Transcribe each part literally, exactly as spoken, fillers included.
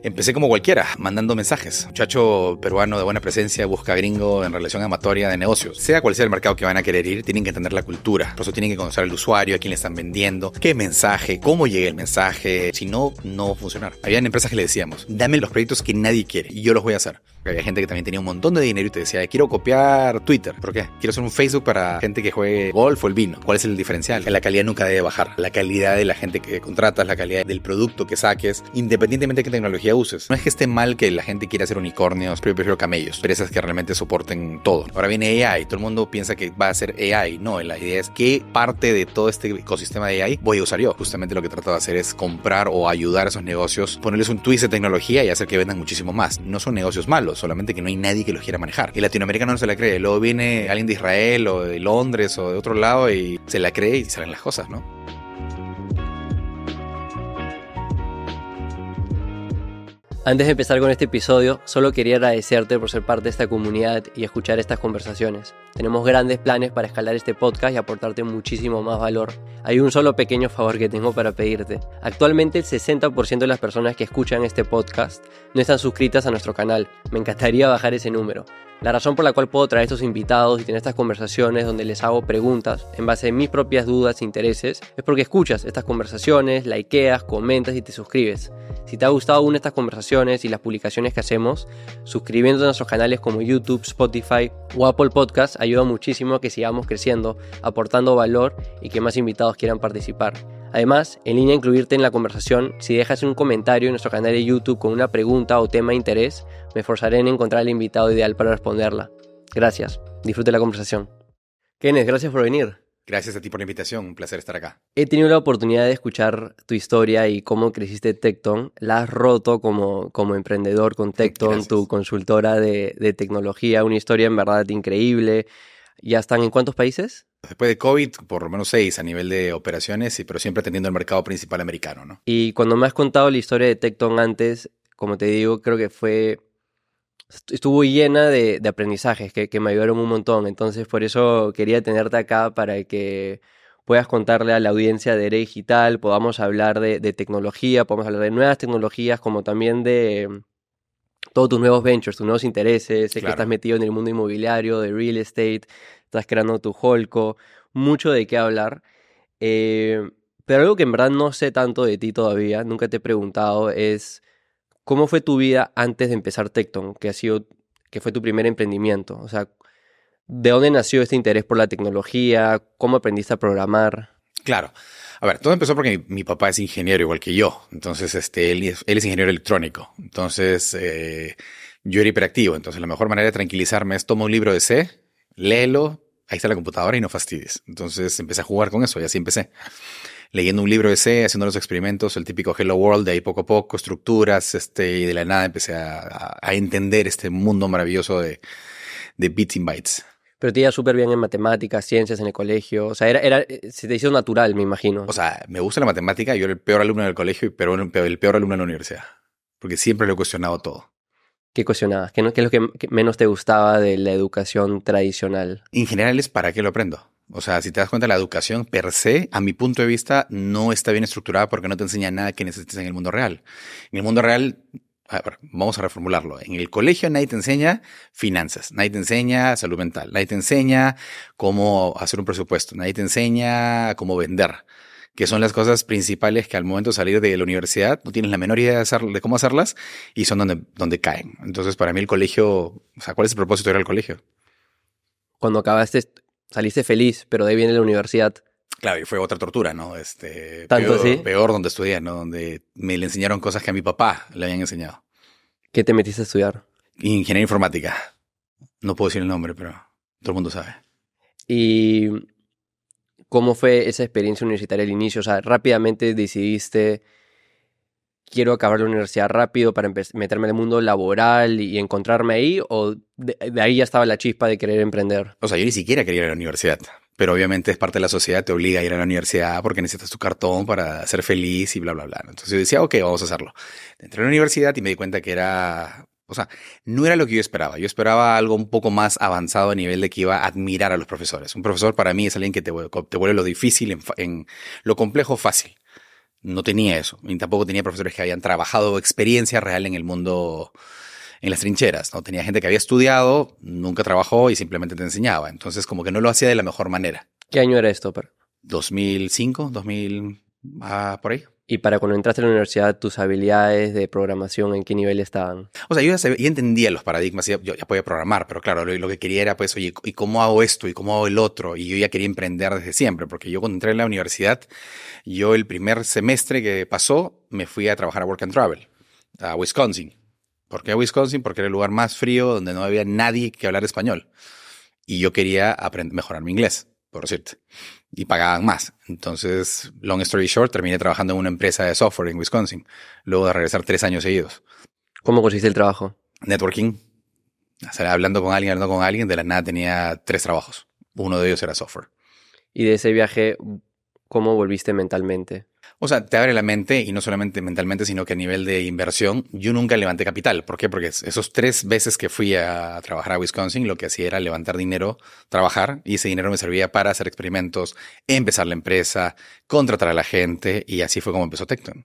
Empecé como cualquiera, mandando mensajes. Muchacho peruano de buena presencia busca gringo en relación amatoria de negocios. Sea cual sea el mercado que van a querer ir, tienen que entender la cultura. Por eso tienen que conocer al usuario, a quién le están vendiendo, qué mensaje, cómo llega el mensaje. Si no, no va a funcionar. Habían empresas que le decíamos, dame los proyectos que nadie quiere y yo los voy a hacer. Había gente que también tenía un montón de dinero y te decía, quiero copiar Twitter. ¿Por qué? Quiero hacer un Facebook para gente que juegue golf o el vino. ¿Cuál es el diferencial? Que la calidad nunca debe bajar. La calidad de la gente que contratas, la calidad del producto que saques, independientemente de qué tecnología uses. No es que esté mal que la gente quiera hacer unicornios, pero yo prefiero camellos. Empresas que realmente soporten todo. Ahora viene A I. Todo el mundo piensa que va a ser A I. No, la idea es qué parte de todo este ecosistema de A I voy a usar yo. Justamente lo que trato de hacer es comprar o ayudar a esos negocios, ponerles un twist de tecnología y hacer que vendan muchísimo más. No son negocios malos, solamente que no hay nadie que los quiera manejar. Y el latinoamericano no se la cree. Luego viene alguien de Israel o de Londres o de otro lado y se la cree y salen las cosas, ¿no? Antes de empezar con este episodio, solo quería agradecerte por ser parte de esta comunidad y escuchar estas conversaciones. Tenemos grandes planes para escalar este podcast y aportarte muchísimo más valor. Hay un solo pequeño favor que tengo para pedirte. Actualmente el sesenta por ciento de las personas que escuchan este podcast no están suscritas a nuestro canal. Me encantaría bajar ese número. La razón por la cual puedo traer estos invitados y tener estas conversaciones donde les hago preguntas en base a mis propias dudas e intereses es porque escuchas estas conversaciones, likeas, comentas y te suscribes. Si te ha gustado una de estas conversaciones y las publicaciones que hacemos, suscribiéndote a nuestros canales como YouTube, Spotify o Apple Podcasts ayuda muchísimo a que sigamos creciendo, aportando valor y que más invitados quieran participar. Además, en línea a incluirte en la conversación, si dejas un comentario en nuestro canal de YouTube con una pregunta o tema de interés, me esforzaré en encontrar el invitado ideal para responderla. Gracias. Disfrute la conversación. Kenneth, gracias por venir. Gracias a ti por la invitación, un placer estar acá. He tenido la oportunidad de escuchar tu historia y cómo creciste Tekton. La has roto como, como emprendedor con Tekton, Gracias. Tu consultora de, de tecnología, una historia en verdad increíble. ¿Ya están en cuántos países? Después de COVID, por lo menos seis a nivel de operaciones, pero siempre atendiendo el mercado principal americano, ¿no? Y cuando me has contado la historia de Tekton antes, como te digo, creo que fue... estuvo llena de, de aprendizajes que, que me ayudaron un montón. Entonces, por eso quería tenerte acá para que puedas contarle a la audiencia de Eres Digital, podamos hablar de, de tecnología, podamos hablar de nuevas tecnologías, como también de todos tus nuevos ventures, tus nuevos intereses. Sé Claro. que estás metido en el mundo inmobiliario, de real estate, estás creando tu Holco, mucho de qué hablar. Eh, pero algo que en verdad no sé tanto de ti todavía, nunca te he preguntado, es ¿cómo fue tu vida antes de empezar Tekton, que ha sido, que fue tu primer emprendimiento? O sea, ¿de dónde nació este interés por la tecnología? ¿Cómo aprendiste a programar? Claro. A ver, todo empezó porque mi, mi papá es ingeniero igual que yo. Entonces, este, él, es, él es ingeniero electrónico. Entonces, eh, yo era hiperactivo. Entonces, la mejor manera de tranquilizarme es toma un libro de C, léelo, ahí está la computadora y no fastidies. Entonces, empecé a jugar con eso y así empecé. Leyendo un libro de C, haciendo los experimentos, el típico Hello World, de ahí poco a poco, estructuras, este, y de la nada empecé a, a, a entender este mundo maravilloso de, de bits and bytes. Pero te iba súper bien en matemáticas, ciencias en el colegio. O sea, era, era, se te hizo natural, me imagino. O sea, me gusta la matemática, yo era el peor alumno del colegio, pero el peor, el peor alumno en la universidad. Porque siempre lo he cuestionado todo. ¿Qué cuestionabas? ¿Qué, no, qué es lo que, que menos te gustaba de la educación tradicional? En general es para qué lo aprendo. O sea, si te das cuenta, la educación per se, a mi punto de vista, no está bien estructurada porque no te enseña nada que necesites en el mundo real. En el mundo real, a ver, vamos a reformularlo. En el colegio nadie te enseña finanzas, nadie te enseña salud mental, nadie te enseña cómo hacer un presupuesto, nadie te enseña cómo vender, que son las cosas principales que al momento de salir de la universidad no tienes la menor idea de, hacer, de cómo hacerlas y son donde, donde caen. Entonces, para mí el colegio, o sea, ¿cuál es el propósito de ir al colegio? Cuando acabaste, saliste feliz, pero de ahí viene la universidad. Claro, y fue otra tortura, ¿no? Este, ¿Tanto peor, así? peor donde estudié, ¿no? Donde me le enseñaron cosas que a mi papá le habían enseñado. ¿Qué te metiste a estudiar? Ingeniería informática. No puedo decir el nombre, pero todo el mundo sabe. ¿Y cómo fue esa experiencia universitaria al inicio? O sea, rápidamente decidiste, quiero acabar la universidad rápido para empe- meterme en el mundo laboral y encontrarme ahí, o de, de ahí ya estaba la chispa de querer emprender. O sea, yo ni siquiera quería ir a la universidad, pero obviamente es parte de la sociedad, te obliga a ir a la universidad porque necesitas tu cartón para ser feliz y bla, bla, bla. Entonces yo decía, ok, vamos a hacerlo. Entré a la universidad y me di cuenta que era... O sea, no era lo que yo esperaba. Yo esperaba algo un poco más avanzado a nivel de que iba a admirar a los profesores. Un profesor para mí es alguien que te, te vuelve lo difícil en, en lo complejo fácil. No tenía eso. Y tampoco tenía profesores que habían trabajado experiencia real en el mundo, en las trincheras, ¿no? Tenía gente que había estudiado, nunca trabajó y simplemente te enseñaba. Entonces, como que no lo hacía de la mejor manera. ¿Qué año era esto, Per? dos mil cinco, dos mil, ah, por ahí. Y para cuando entraste a la universidad, tus habilidades de programación, ¿en qué nivel estaban? O sea, yo ya, sabía, ya entendía los paradigmas, ya, yo ya podía programar, pero claro, lo, lo que quería era, pues, oye, ¿y cómo hago esto? ¿Y cómo hago el otro? Y yo ya quería emprender desde siempre, porque yo cuando entré en la universidad, yo el primer semestre que pasó, me fui a trabajar a Work and Travel, a Wisconsin. ¿Por qué a Wisconsin? Porque era el lugar más frío, donde no había nadie que hablara español. Y yo quería aprender, mejorar mi inglés, por decirte. Y pagaban más. Entonces, long story short, terminé trabajando en una empresa de software en Wisconsin, luego de regresar tres años seguidos. ¿Cómo consiste el trabajo? Networking, o sea, hablando con alguien, hablando con alguien, de la nada tenía tres trabajos. Uno de ellos era software. Y de ese viaje, ¿cómo volviste mentalmente? O sea, te abre la mente, y no solamente mentalmente, sino que a nivel de inversión, yo nunca levanté capital. ¿Por qué? Porque esos tres veces que fui a trabajar a Wisconsin, lo que hacía era levantar dinero, trabajar, y ese dinero me servía para hacer experimentos, empezar la empresa, contratar a la gente, y así fue como empezó Tecton.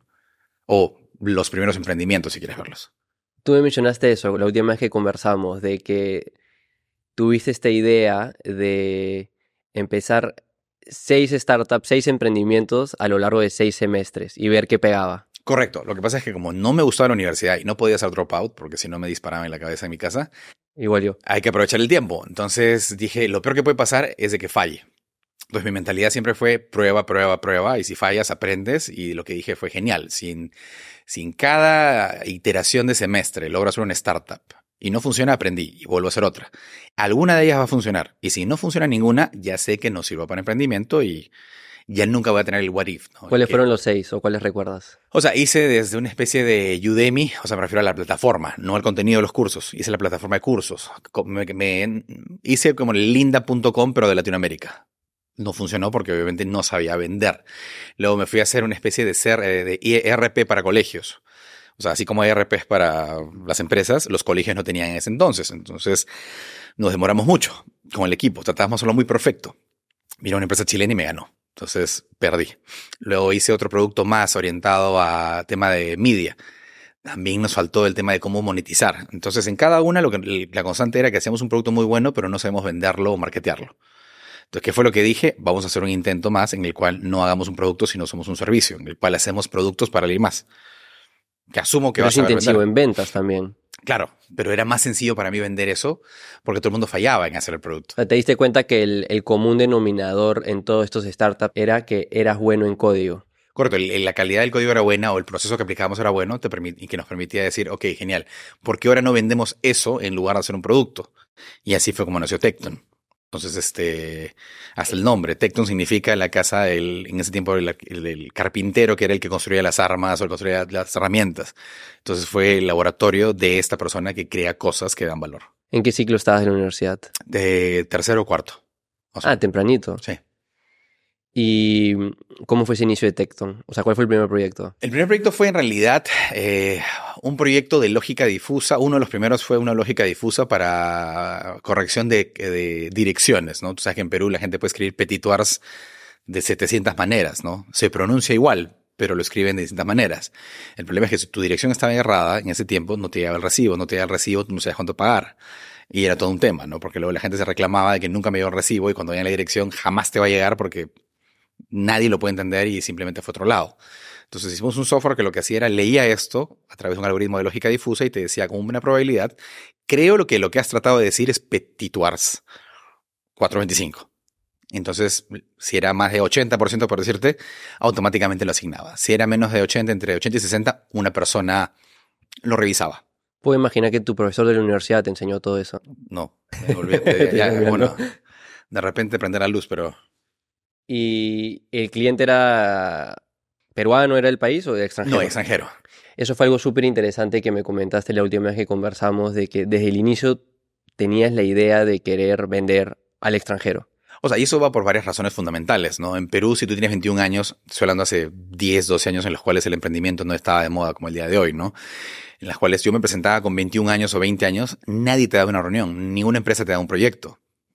O los primeros emprendimientos, si quieres verlos. Tú me mencionaste eso la última vez que conversamos, de que tuviste esta idea de empezar seis startups, seis emprendimientos a lo largo de seis semestres y ver qué pegaba. Correcto. Lo que pasa es que como no me gustaba la universidad y no podía hacer dropout, porque si no me disparaba en la cabeza en mi casa, igual yo. Hay que aprovechar el tiempo. Entonces dije, lo peor que puede pasar es de que falle. Entonces mi mentalidad siempre fue prueba, prueba, prueba, y si fallas, aprendes. Y lo que dije fue genial. Sin, sin cada iteración de semestre logro hacer una startup y no funciona, aprendí y vuelvo a hacer otra. Alguna de ellas va a funcionar. Y si no funciona ninguna, ya sé que no sirvo para emprendimiento y ya nunca voy a tener el what if, ¿no? ¿Cuáles que, fueron los seis o cuáles recuerdas? O sea, hice desde una especie de Udemy, o sea, me refiero a la plataforma, no al contenido de los cursos. Hice la plataforma de cursos. Me, me, hice como el linda punto com, pero de Latinoamérica. No funcionó porque obviamente no sabía vender. Luego me fui a hacer una especie de, ser, de E R P para colegios. O sea, así como hay E R Ps para las empresas, los colegios no tenían en ese entonces. Entonces nos demoramos mucho con el equipo. Tratábamos de hacerlo muy perfecto. Vino una empresa chilena y me ganó. Entonces perdí. Luego hice otro producto más orientado a tema de media. También nos faltó el tema de cómo monetizar. Entonces en cada una lo que, la constante era que hacíamos un producto muy bueno, pero no sabemos venderlo o marketearlo. Entonces, ¿qué fue lo que dije? Vamos a hacer un intento más en el cual no hagamos un producto, sino somos un servicio, en el cual hacemos productos para alguien más. Que asumo que Pero vas es a saber intensivo vender. en ventas también. Claro, pero era más sencillo para mí vender eso porque todo el mundo fallaba en hacer el producto. O sea, te diste cuenta que el, el común denominador en todos estos startups era que eras bueno en código. Correcto, el- la calidad del código era buena o el proceso que aplicábamos era bueno te permit- y que nos permitía decir, ok, genial, ¿por qué ahora no vendemos eso en lugar de hacer un producto? Y así fue como nació Tecton. Entonces, este, hasta el nombre, Tecton significa la casa, del, en ese tiempo, el, el- el carpintero que era el que construía las armas o el que construía las herramientas. Entonces fue el laboratorio de esta persona que crea cosas que dan valor. ¿En qué ciclo estabas en la universidad? De tercero o cuarto. O sea, Ah, tempranito. sí. ¿Y cómo fue ese inicio de Tecton? O sea, ¿cuál fue el primer proyecto? El primer proyecto fue en realidad eh, un proyecto de lógica difusa. Uno de los primeros fue una lógica difusa para corrección de, de direcciones, ¿no? Tú sabes que en Perú la gente puede escribir petitoires de setecientas maneras, ¿no? Se pronuncia igual, pero lo escriben de distintas maneras. El problema es que si tu dirección estaba errada en ese tiempo, no te llegaba el recibo, no te llegaba el recibo, tú no sabías cuánto pagar. Y era todo un tema, ¿no? Porque luego la gente se reclamaba de que nunca me llegó el recibo y cuando venía la dirección jamás te va a llegar porque nadie lo puede entender y simplemente fue otro lado. Entonces hicimos un software que lo que hacía era leía esto a través de un algoritmo de lógica difusa y te decía con una probabilidad, creo lo que lo que has tratado de decir es petitoires cuatrocientos veinticinco. Entonces, si era más de ochenta por ciento por decirte, automáticamente lo asignaba. Si era menos de ochenta, entre ochenta y sesenta, una persona lo revisaba. Puedo imaginar que tu profesor de la universidad te enseñó todo eso. No, olvídate, ya, ya, bueno, de repente prender la luz, pero... ¿Y el cliente era peruano, era del país o de extranjero? No, extranjero. Eso fue algo súper interesante que me comentaste la última vez que conversamos, de que desde el inicio tenías la idea de querer vender al extranjero. O sea, y eso va por varias razones fundamentales, ¿no? En Perú, si tú tienes veintiún años, estoy hablando hace diez, doce años en los cuales el emprendimiento no estaba de moda como el día de hoy, ¿no? En las cuales yo me presentaba con veintiún años o veinte años, nadie te daba una reunión, ninguna empresa te daba un proyecto.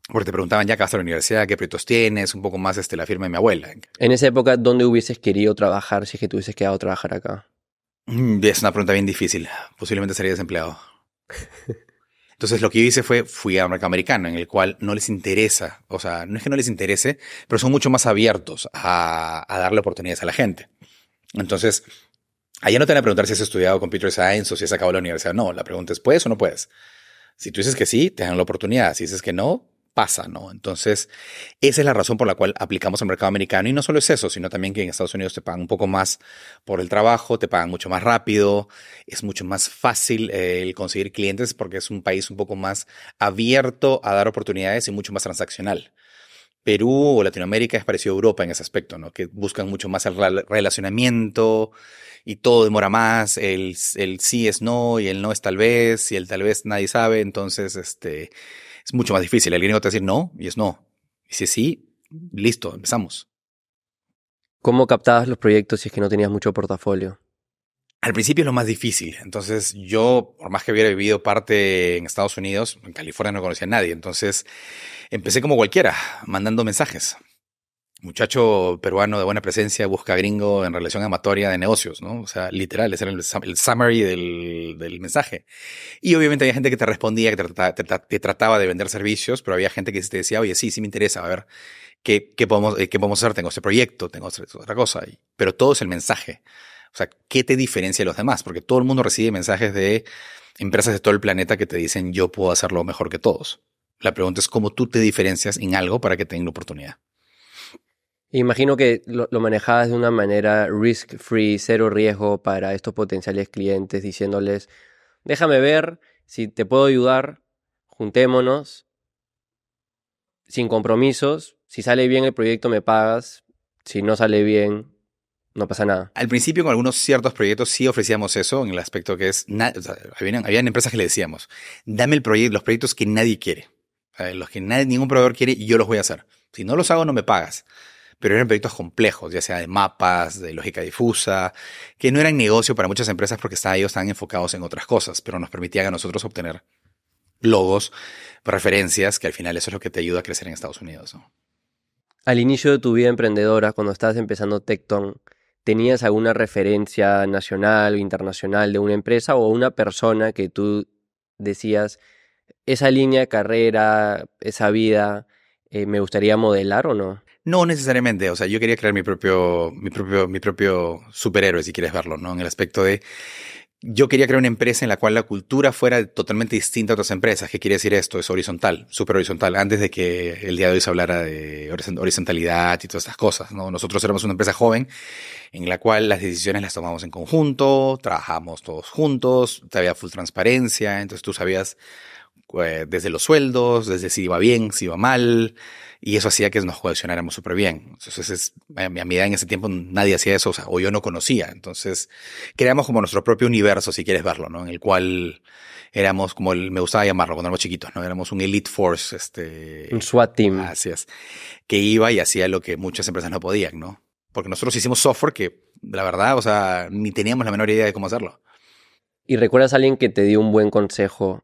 Porque te preguntaban ya que vas a la universidad, qué proyectos tienes, un poco más este, la firma de mi abuela. En esa época, ¿dónde hubieses querido trabajar si es que te hubieses quedado a trabajar acá? Mm, Es una pregunta bien difícil. Posiblemente sería desempleado. Entonces lo que yo hice fue, fui a un mercado americano, en el cual no les interesa, o sea, no es que no les interese, pero son mucho más abiertos a, a darle oportunidades a la gente. Entonces, allá no te van a preguntar si has estudiado Computer Science o si has acabado la universidad. No, la pregunta es, ¿puedes o no puedes? Si tú dices que sí, te dan la oportunidad. Si dices que no, pasa, ¿no? Entonces, esa es la razón por la cual aplicamos al mercado americano. Y no solo es eso, sino también que en Estados Unidos te pagan un poco más por el trabajo, te pagan mucho más rápido, es mucho más fácil eh, el conseguir clientes porque es un país un poco más abierto a dar oportunidades y mucho más transaccional. Perú o Latinoamérica es parecido a Europa en ese aspecto, ¿no? Que buscan mucho más el relacionamiento y todo demora más. El, el sí es no y el no es tal vez y el tal vez nadie sabe. Entonces, este, es mucho más difícil. El gringo te va a decir no y es no. Y si es sí, listo, empezamos. ¿Cómo captabas los proyectos si es que no tenías mucho portafolio? Al principio es lo más difícil. Entonces yo, por más que hubiera vivido parte en Estados Unidos, en California no conocía a nadie. Entonces empecé como cualquiera, mandando mensajes. Muchacho peruano de buena presencia busca gringo en relación amatoria de negocios, ¿no? O sea, literal, ese era el, el summary del, del mensaje. Y obviamente había gente que te respondía, que te trataba, te, te trataba de vender servicios, pero había gente que te decía, oye, sí, sí me interesa, a ver, ¿qué, qué, podemos, qué podemos hacer? Tengo este proyecto, tengo otra cosa. Pero todo es el mensaje. O sea, ¿qué te diferencia de los demás? Porque todo el mundo recibe mensajes de empresas de todo el planeta que te dicen, yo puedo hacerlo mejor que todos. La pregunta es cómo tú te diferencias en algo para que tengan la oportunidad. Imagino que lo, lo manejabas de una manera risk-free, cero riesgo para estos potenciales clientes, diciéndoles, déjame ver si te puedo ayudar, juntémonos, sin compromisos, si sale bien el proyecto me pagas, si no sale bien, no pasa nada. Al principio con algunos ciertos proyectos sí ofrecíamos eso, en el aspecto que es, na- o sea, habían, habían empresas que le decíamos, dame el proyecto, los proyectos que nadie quiere, o sea, los que nadie, ningún proveedor quiere y yo los voy a hacer. Si no los hago no me pagas. Pero eran proyectos complejos, ya sea de mapas, de lógica difusa, que no eran negocio para muchas empresas porque estaban, ellos estaban enfocados en otras cosas, pero nos permitían a nosotros obtener logos, referencias, que al final eso es lo que te ayuda a crecer en Estados Unidos, ¿no? Al inicio de tu vida emprendedora, cuando estabas empezando Tecton, ¿tenías alguna referencia nacional o internacional de una empresa o una persona que tú decías, esa línea de carrera, esa vida, eh, me gustaría modelar o no? No necesariamente, o sea, yo quería crear mi propio, mi propio, mi propio superhéroe, si quieres verlo, ¿no? En el aspecto de, yo quería crear una empresa en la cual la cultura fuera totalmente distinta a otras empresas. ¿Qué quiere decir esto? Es horizontal, súper horizontal. Antes de que el día de hoy se hablara de horizontalidad y todas estas cosas, ¿no? Nosotros éramos una empresa joven en la cual las decisiones las tomamos en conjunto, trabajamos todos juntos, había full transparencia, entonces tú sabías eh, desde los sueldos, desde si iba bien, si iba mal, y eso hacía que nos cohesionáramos súper bien. Entonces, es, a mi edad en ese tiempo nadie hacía eso, o sea, o yo no conocía. Entonces, creamos como nuestro propio universo, si quieres verlo, ¿no? En el cual éramos como el, me gustaba llamarlo cuando éramos chiquitos, ¿no? Éramos un elite force, este... Un SWAT team. Así es. Que iba y hacía lo que muchas empresas no podían, ¿no? Porque nosotros hicimos software que, la verdad, o sea, ni teníamos la menor idea de cómo hacerlo. ¿Y recuerdas a alguien que te dio un buen consejo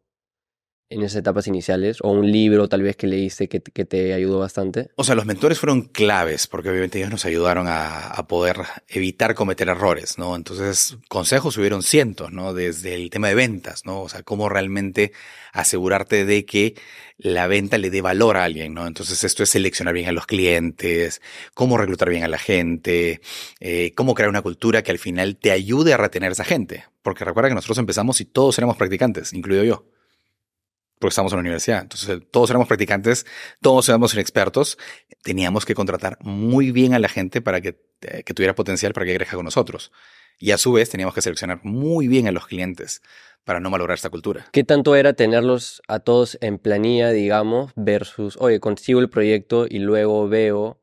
en esas etapas iniciales? ¿O un libro tal vez que leíste que, que te ayudó bastante? O sea, los mentores fueron claves porque obviamente ellos nos ayudaron a, a poder evitar cometer errores, ¿no? Entonces, consejos hubieron cientos, ¿no? Desde el tema de ventas, ¿no? O sea, cómo realmente asegurarte de que la venta le dé valor a alguien, ¿no? Entonces, esto es seleccionar bien a los clientes, cómo reclutar bien a la gente, eh, cómo crear una cultura que al final te ayude a retener a esa gente. Porque recuerda que nosotros empezamos y todos éramos practicantes, incluido yo, porque estamos en la universidad. Entonces, todos éramos practicantes, todos éramos inexpertos. Teníamos que contratar muy bien a la gente para que, eh, que tuviera potencial para que crezca con nosotros. Y a su vez, teníamos que seleccionar muy bien a los clientes para no malograr esta cultura. ¿Qué tanto era tenerlos a todos en planilla, digamos, versus, oye, consigo el proyecto y luego veo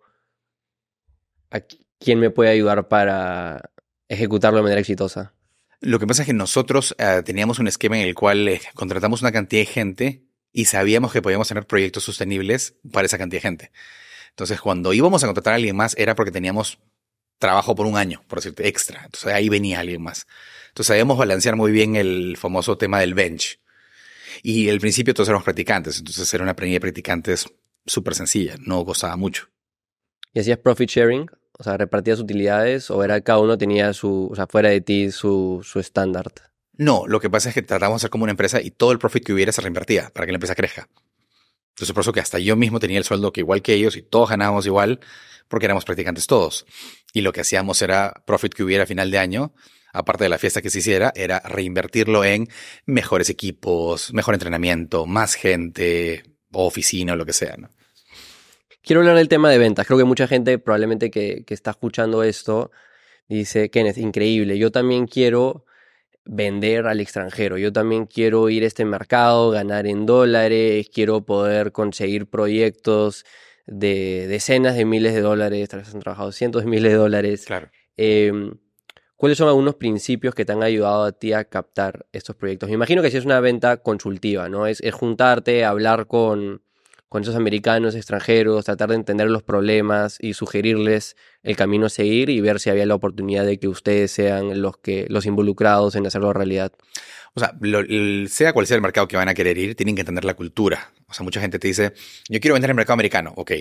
a quién me puede ayudar para ejecutarlo de manera exitosa? Lo que pasa es que nosotros uh, teníamos un esquema en el cual eh, contratamos una cantidad de gente y sabíamos que podíamos tener proyectos sostenibles para esa cantidad de gente. Entonces, cuando íbamos a contratar a alguien más, era porque teníamos trabajo por un año, por decirte, extra. Entonces, ahí venía alguien más. Entonces, sabíamos balancear muy bien el famoso tema del bench. Y al principio todos éramos practicantes. Entonces, era una planilla de practicantes súper sencilla, no costaba mucho. ¿Y hacías profit sharing? O sea, ¿repartías utilidades o era cada uno tenía su, o sea, fuera de ti su, su estándar? No, lo que pasa es que tratamos de ser como una empresa y todo el profit que hubiera se reinvertía para que la empresa crezca. Entonces, por eso que hasta yo mismo tenía el sueldo que igual que ellos y todos ganábamos igual porque éramos practicantes todos. Y lo que hacíamos era profit que hubiera a final de año, aparte de la fiesta que se hiciera, era reinvertirlo en mejores equipos, mejor entrenamiento, más gente, o oficina o lo que sea, ¿no? Quiero hablar del tema de ventas. Creo que mucha gente probablemente que, que está escuchando esto dice, Kenneth, increíble, yo también quiero vender al extranjero, yo también quiero ir a este mercado, ganar en dólares, quiero poder conseguir proyectos de decenas de miles de dólares, tal vez han trabajado cientos de miles de dólares. Claro. Eh, ¿Cuáles son algunos principios que te han ayudado a ti a captar estos proyectos? Me imagino que si es una venta consultiva, ¿no? Es, es juntarte, hablar con, con esos americanos, extranjeros, tratar de entender los problemas y sugerirles el camino a seguir y ver si había la oportunidad de que ustedes sean los, que, los involucrados en hacerlo realidad. O sea, lo, el, sea cual sea el mercado que van a querer ir, tienen que entender la cultura. O sea, mucha gente te dice, yo quiero vender en el mercado americano. Ok.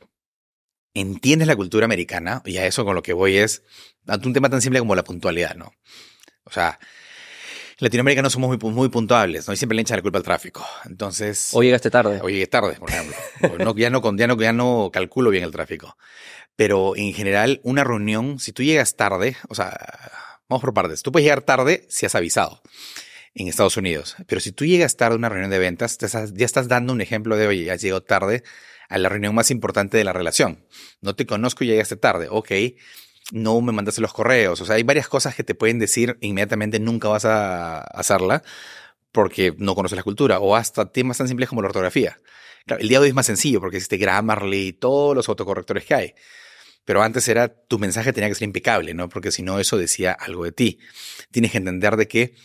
¿Entiendes la cultura americana? Y a eso con lo que voy es ante un tema tan simple como la puntualidad, ¿no? O sea, latinoamericanos somos muy, muy puntuables, ¿no? Y siempre le echan la culpa al tráfico. Entonces... O llegaste tarde. O llegué tarde, por ejemplo. no, ya, no, ya, no, ya no calculo bien el tráfico. Pero en general, una reunión, si tú llegas tarde, o sea, vamos por partes. Tú puedes llegar tarde si has avisado en Estados Unidos. Pero si tú llegas tarde a una reunión de ventas, te estás, ya estás dando un ejemplo de, oye, has llegado tarde a la reunión más importante de la relación. No te conozco y llegaste tarde. Ok, no me mandaste los correos. O sea, hay varias cosas que te pueden decir inmediatamente nunca vas a hacerla porque no conoces la cultura. O hasta temas tan simples como la ortografía. Claro, el día de hoy es más sencillo porque existe Grammarly y todos los autocorrectores que hay. Pero antes era, tu mensaje tenía que ser impecable, ¿no? Porque si no, eso decía algo de ti. Tienes que entender de que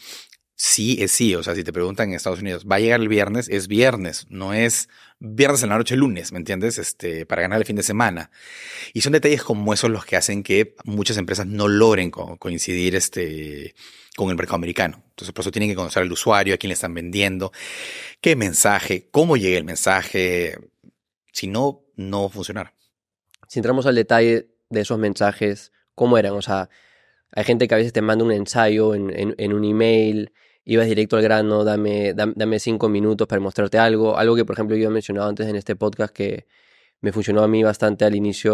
sí es sí. O sea, si te preguntan en Estados Unidos, ¿va a llegar el viernes? Es viernes, no es viernes en la noche, lunes, ¿me entiendes? Este, para ganar el fin de semana. Y son detalles como esos los que hacen que muchas empresas no logren co- coincidir este, con el mercado americano. Entonces, por eso tienen que conocer al usuario, a quién le están vendiendo, qué mensaje, cómo llega el mensaje. Si no, no va a funcionar. Si entramos al detalle de esos mensajes, ¿cómo eran? O sea, hay gente que a veces te manda un ensayo en, en, en un email, ibas directo al grano, dame, dame, dame cinco minutos para mostrarte algo. Algo que, por ejemplo, yo he mencionado antes en este podcast que me funcionó a mí bastante al inicio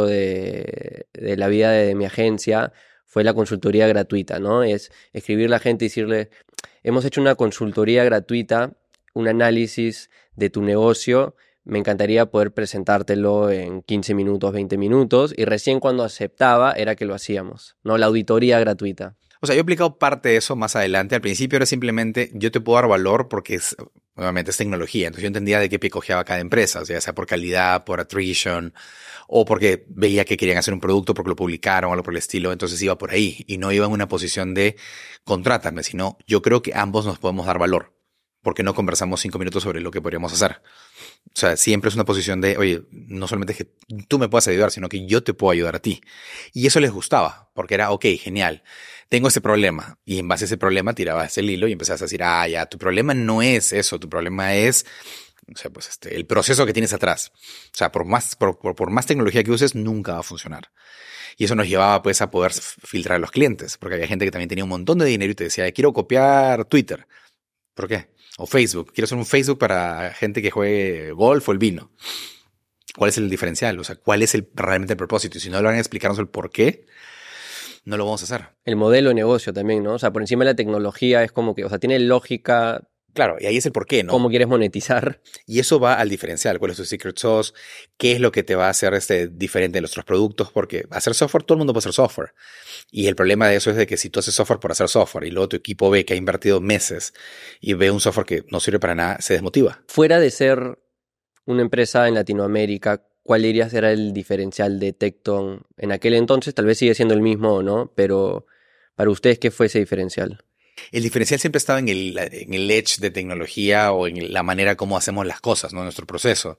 de, de la vida de mi agencia, fue la consultoría gratuita, ¿no? Es escribirle a la gente y decirle, hemos hecho una consultoría gratuita, un análisis de tu negocio, me encantaría poder presentártelo en quince minutos, veinte minutos, y recién cuando aceptaba era que lo hacíamos, ¿no? La auditoría gratuita. O sea, yo he aplicado parte de eso más adelante. Al principio era simplemente, yo te puedo dar valor porque es, obviamente es tecnología. Entonces yo entendía de qué pie cojeaba cada empresa, o sea, sea por calidad, por attrition, o porque veía que querían hacer un producto porque lo publicaron o algo por el estilo. Entonces iba por ahí y no iba en una posición de contrátame, sino yo creo que ambos nos podemos dar valor porque no conversamos cinco minutos sobre lo que podríamos hacer. O sea, siempre es una posición de, oye, no solamente es que tú me puedas ayudar, sino que yo te puedo ayudar a ti. Y eso les gustaba, porque era, ok, genial, tengo este problema. Y en base a ese problema tirabas el hilo y empezabas a decir, ah, ya, tu problema no es eso, tu problema es, o sea, pues este, el proceso que tienes atrás. O sea, por más, por, por, por más tecnología que uses, nunca va a funcionar. Y eso nos llevaba pues a poder filtrar a los clientes, porque había gente que también tenía un montón de dinero y te decía, quiero copiar Twitter. ¿Por qué? O Facebook. Quiero hacer un Facebook para gente que juegue golf o el vino. ¿Cuál es el diferencial? O sea, ¿cuál es el, realmente el propósito? Y si no logran explicarnos el por qué, no lo vamos a hacer. El modelo de negocio también, ¿no? O sea, por encima de la tecnología es como que, o sea, tiene lógica. Claro, y ahí es el por qué, ¿no? ¿Cómo quieres monetizar? Y eso va al diferencial. ¿Cuál es tu secret sauce? ¿Qué es lo que te va a hacer este diferente de los otros productos? Porque hacer software, todo el mundo puede hacer software. Y el problema de eso es de que si tú haces software por hacer software y luego tu equipo ve que ha invertido meses y ve un software que no sirve para nada, se desmotiva. Fuera de ser una empresa en Latinoamérica, ¿cuál dirías era el diferencial de Tecton en aquel entonces? Tal vez sigue siendo el mismo o no, pero para ustedes, ¿qué fue ese diferencial? El diferencial siempre estaba en el, en el edge de tecnología o en la manera como hacemos las cosas, ¿no? Nuestro proceso.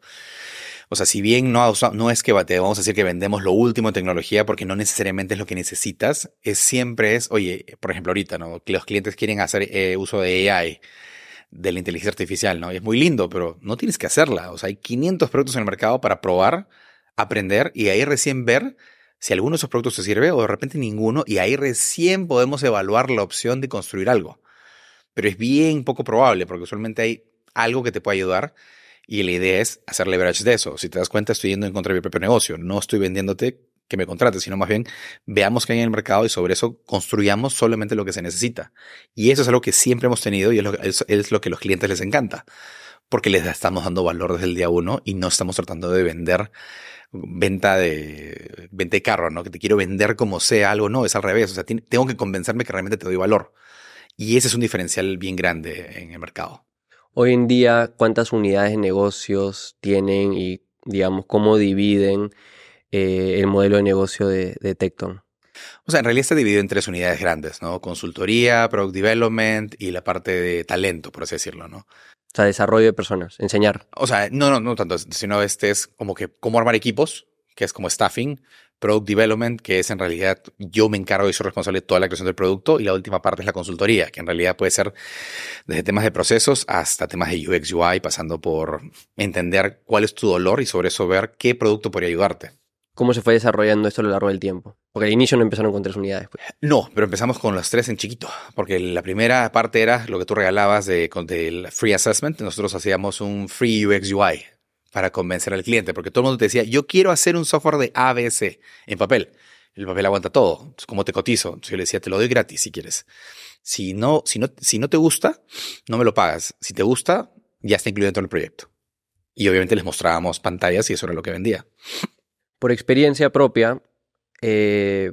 O sea, si bien no, no es que te vamos a decir que vendemos lo último en tecnología porque no necesariamente es lo que necesitas, es siempre es, oye, por ejemplo ahorita, ¿no? Que los clientes quieren hacer eh, uso de A I, de la inteligencia artificial, ¿no? Y es muy lindo, pero no tienes que hacerla. O sea, hay quinientos productos en el mercado para probar, aprender y ahí recién ver si alguno de esos productos te sirve o de repente ninguno, y ahí recién podemos evaluar la opción de construir algo. Pero es bien poco probable porque usualmente hay algo que te puede ayudar y la idea es hacer leverage de eso. Si te das cuenta, estoy yendo en contra de mi propio negocio. No estoy vendiéndote que me contrates, sino más bien veamos qué hay en el mercado y sobre eso construyamos solamente lo que se necesita. Y eso es algo que siempre hemos tenido y es lo, es, es lo que a los clientes les encanta, porque les estamos dando valor desde el día uno y no estamos tratando de vender venta de, venta de carro, ¿no? Que te quiero vender como sea algo. No, es al revés. O sea, tengo que convencerme que realmente te doy valor. Y ese es un diferencial bien grande en el mercado. Hoy en día, ¿cuántas unidades de negocios tienen y, digamos, cómo dividen eh, el modelo de negocio de, de Tecton? O sea, en realidad está dividido en tres unidades grandes, ¿no? Consultoría, Product Development y la parte de talento, por así decirlo, ¿no? O sea, desarrollo de personas, enseñar. O sea, no, no, no tanto, sino este es como que cómo armar equipos, que es como staffing, Product Development, que es en realidad yo me encargo y soy responsable de toda la creación del producto, y la última parte es la consultoría, que en realidad puede ser desde temas de procesos hasta temas de U X U I, pasando por entender cuál es tu dolor y sobre eso ver qué producto podría ayudarte. ¿Cómo se fue desarrollando esto a lo largo del tiempo? Porque al inicio no empezaron con tres unidades. Pues. No, pero empezamos con las tres en chiquito, porque la primera parte era lo que tú regalabas de, del Free Assessment. Nosotros hacíamos un Free U X U I para convencer al cliente, porque todo el mundo te decía, yo quiero hacer un software de A B C en papel. El papel aguanta todo. Entonces, ¿cómo te cotizo? Entonces yo le decía, te lo doy gratis si quieres. Si no, si no, si no te gusta, no me lo pagas. Si te gusta, ya está incluido dentro del proyecto. Y obviamente les mostrábamos pantallas y eso era lo que vendía. Por experiencia propia, eh,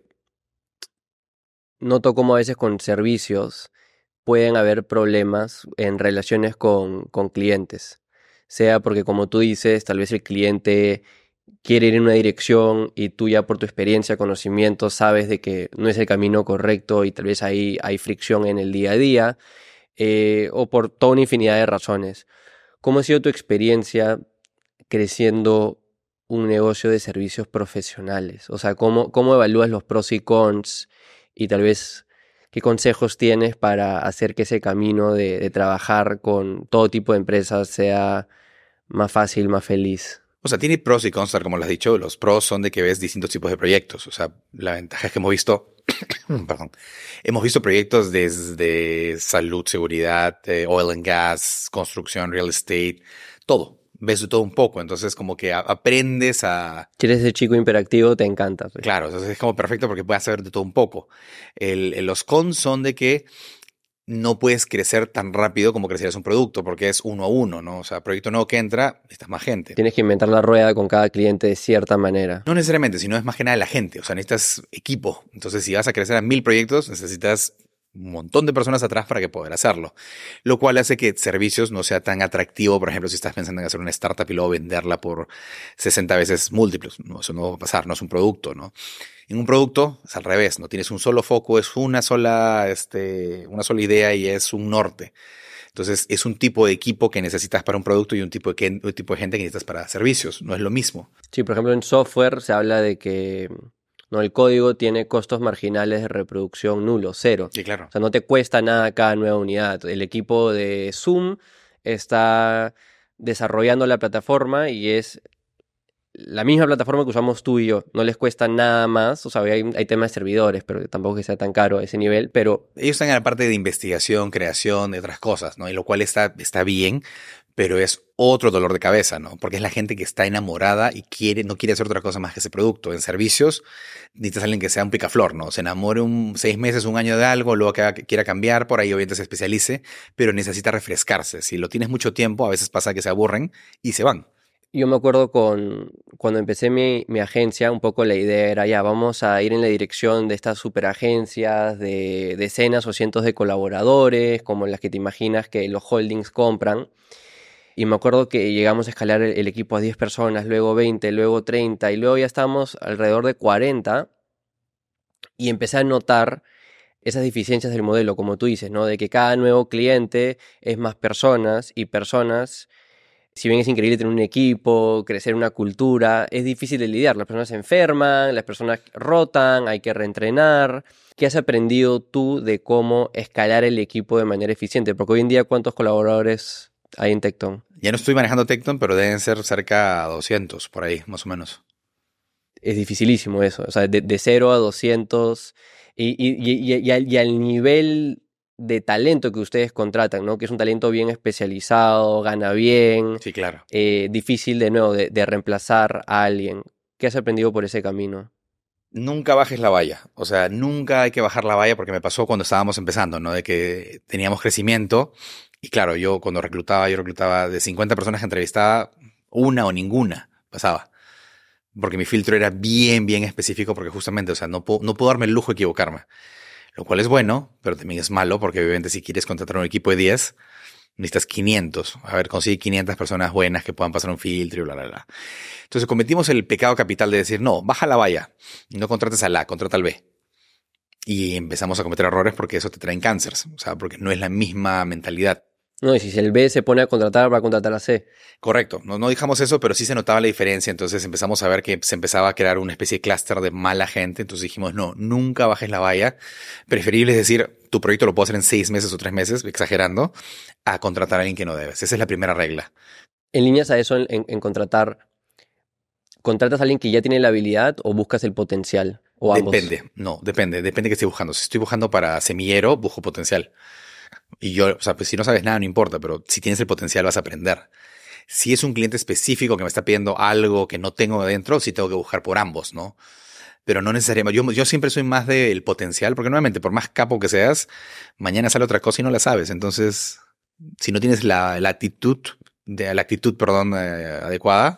noto cómo a veces con servicios pueden haber problemas en relaciones con, con clientes. Sea porque, como tú dices, tal vez el cliente quiere ir en una dirección y tú ya por tu experiencia, conocimiento, sabes de que no es el camino correcto y tal vez ahí hay fricción en el día a día, eh, o por toda una infinidad de razones. ¿Cómo ha sido tu experiencia creciendo un negocio de servicios profesionales? O sea, ¿cómo, cómo evalúas los pros y cons y tal vez qué consejos tienes para hacer que ese camino de, de trabajar con todo tipo de empresas sea más fácil, más feliz? O sea, tiene pros y cons, como lo has dicho. Los pros son de que ves distintos tipos de proyectos. O sea, la ventaja es que hemos visto, perdón, hemos visto proyectos desde salud, seguridad, eh, oil and gas, construcción, real estate, todo. Ves de todo un poco. Entonces, como que a- aprendes a... Si eres ese chico hiperactivo, te encanta. Pues. Claro, entonces es como perfecto porque puedes saber de todo un poco. El, el- los cons son de que no puedes crecer tan rápido como crecerías un producto, porque es uno a uno, ¿no? O sea, proyecto nuevo que entra, necesitas más gente. Tienes que inventar la rueda con cada cliente de cierta manera. No necesariamente, sino es más que nada la gente. O sea, necesitas equipo. Entonces, si vas a crecer a mil proyectos, necesitas un montón de personas atrás para que poder hacerlo. Lo cual hace que servicios no sea tan atractivo, por ejemplo, si estás pensando en hacer una startup y luego venderla por sesenta veces múltiplos. No, eso no va a pasar, no es un producto, ¿no? En un producto es al revés, no tienes un solo foco, es una sola, este, una sola idea y es un norte. Entonces, es un tipo de equipo que necesitas para un producto y un tipo de, un tipo de gente que necesitas para servicios. No es lo mismo. Sí, por ejemplo, en software se habla de que no, el código tiene costos marginales de reproducción nulo, cero. Sí, claro. O sea, no te cuesta nada cada nueva unidad. El equipo de Zoom está desarrollando la plataforma y es la misma plataforma que usamos tú y yo. No les cuesta nada más. O sea, hay, hay temas de servidores, pero tampoco que sea tan caro a ese nivel. Pero ellos están en la parte de investigación, creación, de otras cosas, ¿no? Y lo cual está, está bien, pero es otro dolor de cabeza, ¿no? Porque es la gente que está enamorada y quiere, no quiere hacer otra cosa más que ese producto. En servicios, necesitas a alguien que sea un picaflor, ¿no? Se enamore un seis meses, un año de algo, luego que quiera cambiar, por ahí obviamente se especialice, pero necesita refrescarse. Si lo tienes mucho tiempo, a veces pasa que se aburren y se van. yo me acuerdo con cuando empecé mi, mi agencia, un poco la idea era ya, vamos a ir en la dirección de estas superagencias de decenas o cientos de colaboradores, como las que te imaginas que los holdings compran. Y me acuerdo que llegamos a escalar el, el equipo a diez personas, luego veinte, luego treinta, y luego ya estábamos alrededor de cuarenta. Y empecé a notar esas deficiencias del modelo, como tú dices, ¿no? De que cada nuevo cliente es más personas y personas Si bien es increíble tener un equipo, crecer una cultura, es difícil de lidiar. Las personas se enferman, las personas rotan, hay que reentrenar. ¿Qué has aprendido tú de cómo escalar el equipo de manera eficiente? Porque hoy en día, ¿cuántos colaboradores hay en Tecton? Ya no estoy manejando Tecton, pero deben ser cerca de doscientos, por ahí, más o menos. Es dificilísimo eso, o sea, de, de cero a doscientos y, y, y, y, al, y al nivel de talento que ustedes contratan, ¿no? Que es un talento bien especializado, gana bien. Sí, claro. Eh, difícil de nuevo de, de reemplazar a alguien. ¿Qué has aprendido por ese camino? Nunca bajes la valla. O sea, nunca hay que bajar la valla porque me pasó cuando estábamos empezando, ¿no? De que teníamos crecimiento y claro, yo cuando reclutaba, yo reclutaba de cincuenta personas que entrevistaba, una o ninguna pasaba. Porque mi filtro era bien, bien específico porque justamente, o sea, no puedo, no puedo darme el lujo de equivocarme. Lo cual es bueno, pero también es malo porque obviamente si quieres contratar un equipo de diez, necesitas quinientos. A ver, consigue quinientas personas buenas que puedan pasar un filtro y bla, bla, bla. Entonces cometimos el pecado capital de decir, no, baja la valla. No contrates al A, contrata al B. Y empezamos a cometer errores porque eso te trae cánceres. O sea, porque no es la misma mentalidad. No, y si el B se pone a contratar, va a contratar a C. Correcto, no, no dijimos eso, pero sí se notaba la diferencia, entonces empezamos a ver que se empezaba a crear una especie de clúster de mala gente, entonces dijimos, no, nunca bajes la valla, preferible es decir, tu proyecto lo puedo hacer en seis meses o tres meses, exagerando, a contratar a alguien que no debes, esa es la primera regla. En líneas a eso, en, en, en contratar, ¿contratas a alguien que ya tiene la habilidad o buscas el potencial? ¿O ambos? Depende, no, depende, depende de qué estoy buscando, si estoy buscando para semillero, busco potencial. Y yo, o sea, pues si no sabes nada, no importa, pero si tienes el potencial vas a aprender. Si es un cliente específico que me está pidiendo algo que no tengo adentro, sí tengo que buscar por ambos, ¿no? Pero no necesariamente. Yo, yo siempre soy más del potencial, porque nuevamente, por más capo que seas, mañana sale otra cosa y no la sabes. Entonces, si no tienes la, la actitud, de, la actitud, perdón, eh, adecuada.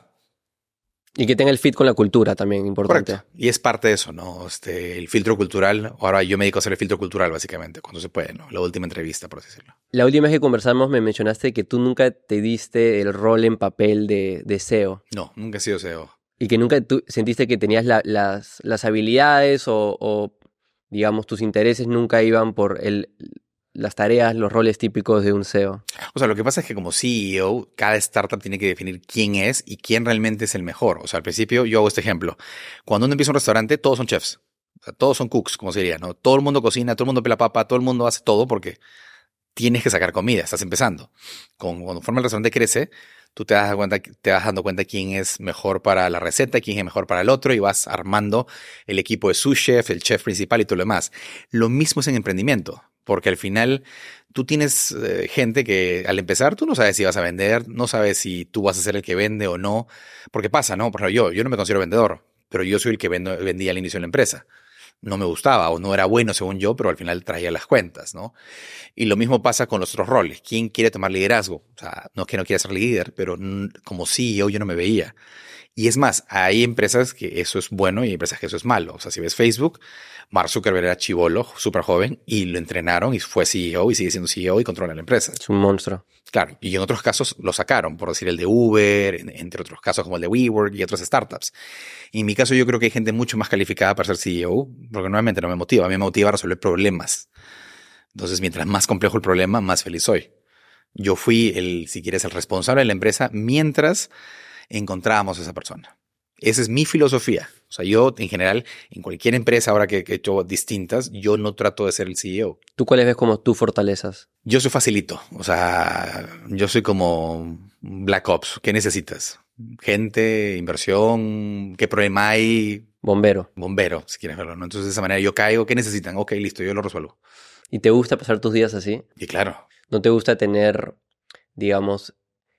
Y que tenga el fit con la cultura también, importante. Correcto. Y es parte de eso, ¿no? Este, el filtro cultural. Ahora yo me dedico a hacer el filtro cultural, básicamente, cuando se puede, ¿no? La última entrevista, por así decirlo. La última vez que conversamos me mencionaste que tú nunca te diste el rol en papel de, de S E O. No, nunca he sido S E O. Y que nunca tú sentiste que tenías la, las, las habilidades o, o, digamos, tus intereses nunca iban por el, las tareas, los roles típicos de un S E O. O sea, lo que pasa es que como C E O, cada startup tiene que definir quién es y quién realmente es el mejor. O sea, al principio yo hago este ejemplo. Cuando uno empieza un restaurante, todos son chefs. O sea, todos son cooks, como se diría, ¿no? Todo el mundo cocina, todo el mundo pela papa, todo el mundo hace todo porque tienes que sacar comida, estás empezando. Con, cuando forma el restaurante crece, tú te das cuenta, te vas dando cuenta quién es mejor para la receta, quién es mejor para el otro y vas armando el equipo de sous chef, el chef principal y todo lo demás. Lo mismo es en emprendimiento, porque al final tú tienes eh, gente que al empezar tú no sabes si vas a vender, no sabes si tú vas a ser el que vende o no, porque pasa, ¿no? Por ejemplo, yo, yo no me considero vendedor, pero yo soy el que vendo, vendía al inicio de la empresa. No me gustaba o no era bueno según yo, pero al final traía las cuentas, ¿no? Y lo mismo pasa con los otros roles. ¿Quién quiere tomar liderazgo? O sea, no es que no quiera ser líder, pero como C E O yo no me veía. Y es más, hay empresas que eso es bueno y hay empresas que eso es malo. O sea, si ves Facebook, Mark Zuckerberg era chibolo, súper joven, y lo entrenaron y fue C E O y sigue siendo C E O y controla la empresa. Es un monstruo. Claro, y en otros casos lo sacaron, por decir el de Uber, entre otros casos como el de WeWork y otras startups. Y en mi caso yo creo que hay gente mucho más calificada para ser C E O, porque nuevamente no me motiva, a mí me motiva a resolver problemas. Entonces, mientras más complejo el problema, más feliz soy. Yo fui el, si quieres, el responsable de la empresa mientras encontrábamos a esa persona. Esa es mi filosofía. O sea, yo en general, en cualquier empresa ahora que, que he hecho distintas, yo no trato de ser el C E O. ¿Tú cuáles ves como tus fortalezas? Yo soy facilito. O sea, yo soy como Black Ops. ¿Qué necesitas? Gente, inversión, ¿qué problema hay? Bombero. Bombero, si quieres verlo, ¿no? Entonces, de esa manera yo caigo. ¿Qué necesitan? Ok, listo, yo lo resuelvo. ¿Y te gusta pasar tus días así? Y claro. ¿No te gusta tener, digamos,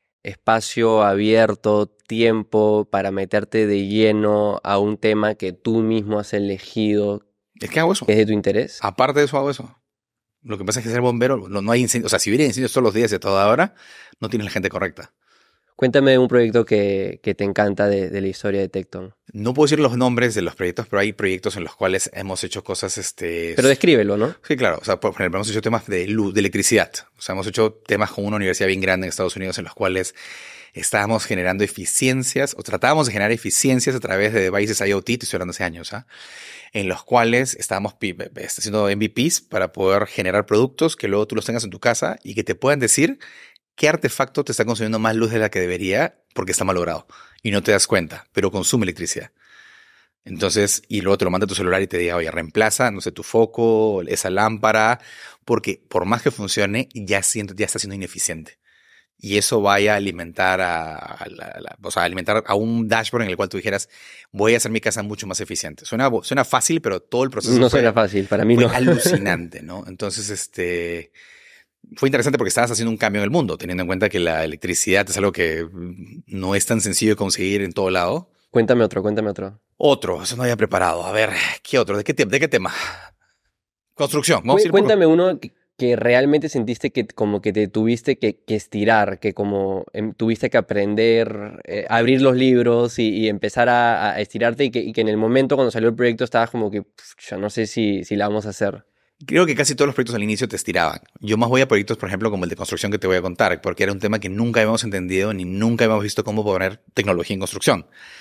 espacio abierto, tiempo para meterte de lleno a un tema que tú mismo has elegido? Es que hago eso. ¿Que es de tu interés? Aparte de eso, hago eso. Lo que pasa es que ser bombero, no, no hay incendios. O sea, si hubiera incendios todos los días y a toda hora, no tienes la gente correcta. Cuéntame de un proyecto que, que te encanta de, de la historia de Tecton. No puedo decir los nombres de los proyectos, pero hay proyectos en los cuales hemos hecho cosas... este. Pero descríbelo, ¿no? Sí, claro. O sea, por ejemplo, hemos hecho temas de luz, de electricidad. O sea, hemos hecho temas con una universidad bien grande en Estados Unidos en los cuales estábamos generando eficiencias o tratábamos de generar eficiencias a través de devices IoT, te estoy hablando hace años, ¿ah? En los cuales estábamos haciendo M V Ps para poder generar productos que luego tú los tengas en tu casa y que te puedan decir qué artefacto te está consumiendo más luz de la que debería porque está malogrado y no te das cuenta, pero consume electricidad. Entonces, y luego te lo manda a tu celular y te diga, oye, reemplaza, no sé, tu foco, esa lámpara, porque por más que funcione, ya, siento, ya está siendo ineficiente. Y eso vaya a alimentar a, a, la, a, la, o sea, alimentar a un dashboard en el cual tú dijeras, voy a hacer mi casa mucho más eficiente. Suena, suena fácil, pero todo el proceso No fue, suena fácil, para mí fue no. alucinante, ¿no? Entonces, este, fue interesante porque estabas haciendo un cambio en el mundo, teniendo en cuenta que la electricidad es algo que no es tan sencillo de conseguir en todo lado. Cuéntame otro, cuéntame otro. Otro, eso no había preparado. A ver, ¿qué otro? ¿De qué, te, de qué tema? Construcción. Vamos a ir por... Cuéntame uno que, que realmente sentiste que como que te tuviste que, que estirar, que como em, tuviste que aprender, eh, abrir los libros y, y empezar a, a estirarte y que, y que en el momento cuando salió el proyecto estabas como que, "Pf, ya no sé si, si la vamos a hacer". Creo que casi todos los proyectos al inicio te estiraban. Yo más voy a proyectos, por ejemplo, como el de construcción que te voy a contar, porque era un tema que nunca habíamos entendido ni nunca habíamos visto cómo poner tecnología en construcción.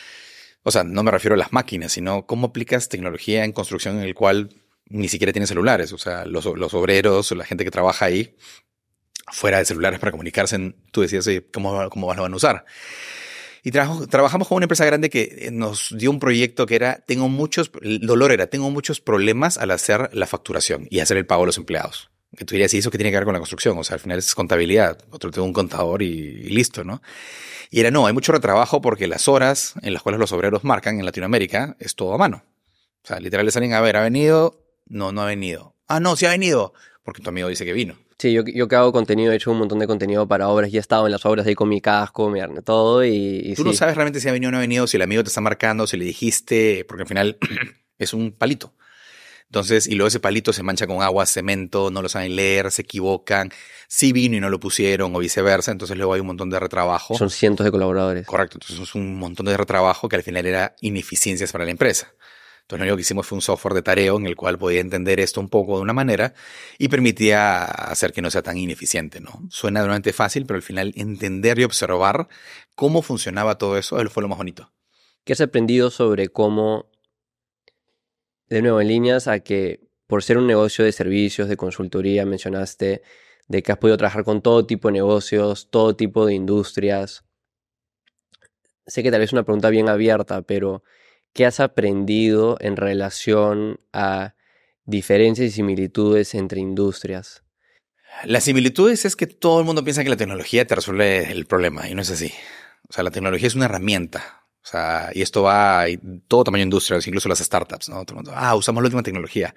O sea, no me refiero a las máquinas, sino cómo aplicas tecnología en construcción en el cual ni siquiera tienen celulares. O sea, los, los obreros, la gente que trabaja ahí, fuera de celulares para comunicarse, tú decías, oye, ¿cómo, cómo lo van a usar? Y trabajo, trabajamos con una empresa grande que nos dio un proyecto que era, tengo muchos, el dolor era, tengo muchos problemas al hacer la facturación y hacer el pago a los empleados. Que tú dirías, ¿y eso qué tiene que ver con la construcción? O sea, al final es contabilidad. Otro tengo un contador y, y listo, ¿no? Y era, no, hay mucho retrabajo porque las horas en las cuales los obreros marcan en Latinoamérica es todo a mano. O sea, literal le salen a ver, ¿ha venido? No, no ha venido. Ah, no, sí ha venido. Porque tu amigo dice que vino. Sí, yo, yo que hago contenido, he hecho un montón de contenido para obras y he estado en las obras ahí con mi casco, mi arnés, todo y, y Tú sí. no sabes realmente si ha venido o no ha venido, si el amigo te está marcando, si le dijiste, porque al final es un palito. Entonces, y luego ese palito se mancha con agua, cemento, no lo saben leer, se equivocan, sí vino y no lo pusieron o viceversa, entonces luego hay un montón de retrabajo. Son cientos de colaboradores. Correcto, entonces es un montón de retrabajo que al final era ineficiencias para la empresa. Entonces lo único que hicimos fue un software de tareo en el cual podía entender esto un poco de una manera y permitía hacer que no sea tan ineficiente, ¿no? Suena realmente fácil, pero al final entender y observar cómo funcionaba todo eso fue lo más bonito. ¿Qué has aprendido sobre cómo, de nuevo, en líneas a que por ser un negocio de servicios, de consultoría, mencionaste de que has podido trabajar con todo tipo de negocios, todo tipo de industrias? Sé que tal vez es una pregunta bien abierta, pero ¿qué has aprendido en relación a diferencias y similitudes entre industrias? Las similitudes es que todo el mundo piensa que la tecnología te resuelve el problema y no es así. O sea, la tecnología es una herramienta. O sea, y esto va a todo tamaño de industrias, incluso las startups, ¿no? Todo el mundo, ah, usamos la última tecnología.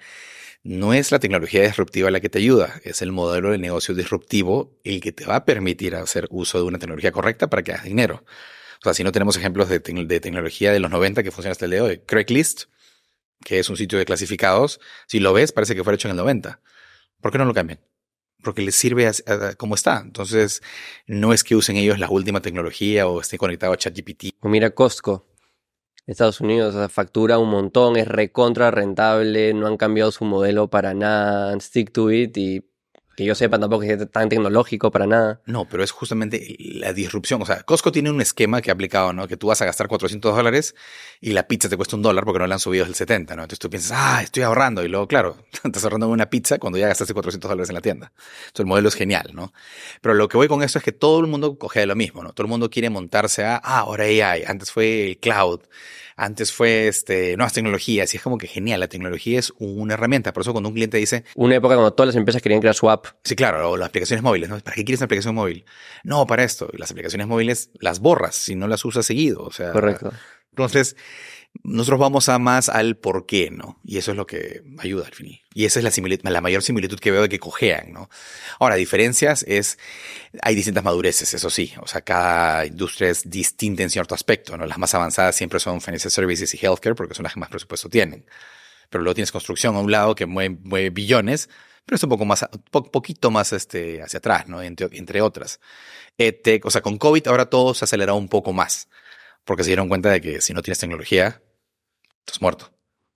No es la tecnología disruptiva la que te ayuda, es el modelo de negocio disruptivo el que te va a permitir hacer uso de una tecnología correcta para que hagas dinero. O sea, si no tenemos ejemplos de, te de tecnología de los noventa que funciona hasta el día de hoy. Craigslist, que es un sitio de clasificados, si lo ves, parece que fue hecho en el noventa. ¿Por qué no lo cambian? Porque les sirve a, a, como está. Entonces, no es que usen ellos la última tecnología o estén conectados a ChatGPT. O mira Costco, Estados Unidos, o sea, factura un montón, es recontra rentable, no han cambiado su modelo para nada, stick to it, y que yo sepa tampoco es tan tecnológico para nada. No, pero es justamente la disrupción. O sea, Costco tiene un esquema que ha aplicado, ¿no? Que tú vas a gastar cuatrocientos dólares y la pizza te cuesta un dólar porque no la han subido desde el setenta, ¿no? Entonces tú piensas, ah, estoy ahorrando. Y luego, claro, estás ahorrando una pizza cuando ya gastaste cuatrocientos dólares en la tienda. Entonces el modelo es genial, ¿no? Pero lo que voy con esto es que todo el mundo coge de lo mismo, ¿no? Todo el mundo quiere montarse a, ah, ahora A I, antes fue el cloud, antes fue este, nuevas tecnologías. Y es como que genial, la tecnología es una herramienta. Por eso cuando un cliente dice... Una época cuando todas las empresas querían crear su app. Sí, claro, o las aplicaciones móviles, ¿no? ¿Para qué quieres una aplicación móvil? No, para esto. Y las aplicaciones móviles las borras si no las usas seguido. O sea, correcto. Entonces, nosotros vamos a más al por qué, ¿no? Y eso es lo que ayuda al final. Y esa es la, similitud, la mayor similitud que veo de que cojean, ¿no? Ahora, diferencias es... Hay distintas madureces, eso sí. O sea, cada industria es distinta en cierto aspecto, ¿no? Las más avanzadas siempre son financial services y healthcare porque son las que más presupuesto tienen. Pero luego tienes construcción a un lado que mueve, mueve billones, pero es un poco más, po poquito más este, hacia atrás, ¿no? Entre, entre otras. EdTech, o sea, con COVID ahora todo se aceleró un poco más, porque se dieron cuenta de que si no tienes tecnología, estás muerto.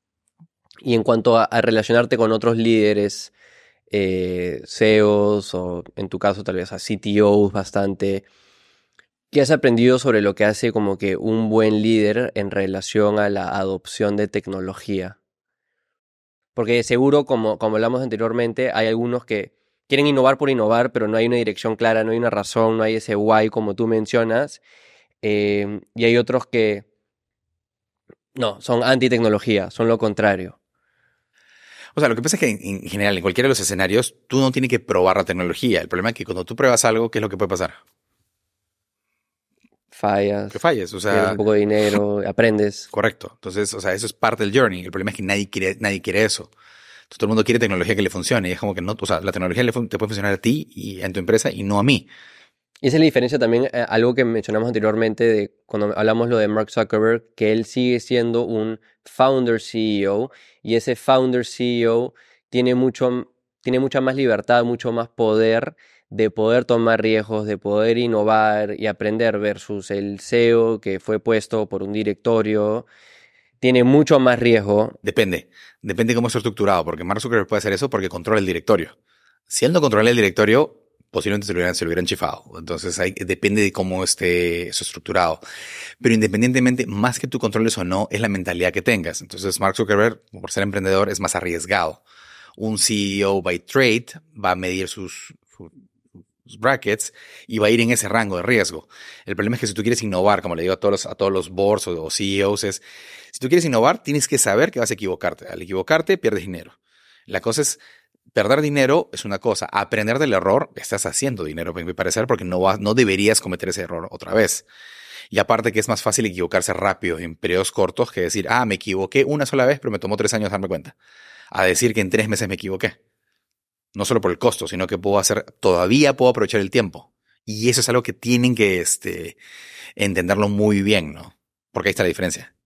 Y en cuanto a, a relacionarte con otros líderes, eh, C E Os o en tu caso tal vez a C T Os bastante, ¿qué has aprendido sobre lo que hace como que un buen líder en relación a la adopción de tecnología? Porque seguro, como, como hablamos anteriormente, hay algunos que quieren innovar por innovar, pero no hay una dirección clara, no hay una razón, no hay ese why como tú mencionas. Eh, y hay otros que no, son anti-tecnología, son lo contrario. O sea, lo que pasa es que en, en general, en cualquiera de los escenarios, tú no tienes que probar la tecnología. El problema es que cuando tú pruebas algo, ¿qué es lo que puede pasar? Que Fallas, falles, o pierdes un sea, poco de dinero, aprendes. correcto. Entonces, o sea, eso es parte del journey. El problema es que nadie quiere, nadie quiere eso. Entonces, todo el mundo quiere tecnología que le funcione. Y es como que no, o sea, la tecnología le fun- te puede funcionar a ti y en tu empresa y no a mí. Y esa es la diferencia también, eh, algo que mencionamos anteriormente, de cuando hablamos lo de Mark Zuckerberg, que él sigue siendo un founder C E O, y ese founder C E O tiene mucho, tiene mucha más libertad, mucho más poder de poder tomar riesgos, de poder innovar y aprender, versus el C E O que fue puesto por un directorio, tiene mucho más riesgo. Depende. Depende de cómo está estructurado. Porque Mark Zuckerberg puede hacer eso porque controla el directorio. Si él no controla el directorio, posiblemente se lo hubieran, se lo hubieran chifado. Entonces, hay, depende de cómo esté eso estructurado. Pero independientemente, más que tú controles o no, es la mentalidad que tengas. Entonces, Mark Zuckerberg, por ser emprendedor, es más arriesgado. Un C E O by trade va a medir sus, sus brackets y va a ir en ese rango de riesgo. El problema es que si tú quieres innovar, como le digo a todos los, a todos los boards o, o C E Os, es, si tú quieres innovar, tienes que saber que vas a equivocarte. Al equivocarte, pierdes dinero. La cosa es, perder dinero es una cosa. Aprender del error, estás haciendo dinero, a mi parecer, porque no, vas, no deberías cometer ese error otra vez. Y aparte que es más fácil equivocarse rápido en periodos cortos que decir, ah, me equivoqué una sola vez, pero me tomó tres años darme cuenta. A decir que en tres meses me equivoqué. No solo por el costo, sino que puedo hacer, todavía puedo aprovechar el tiempo. Y eso es algo que tienen que este, entenderlo muy bien, ¿no? Porque ahí está la diferencia.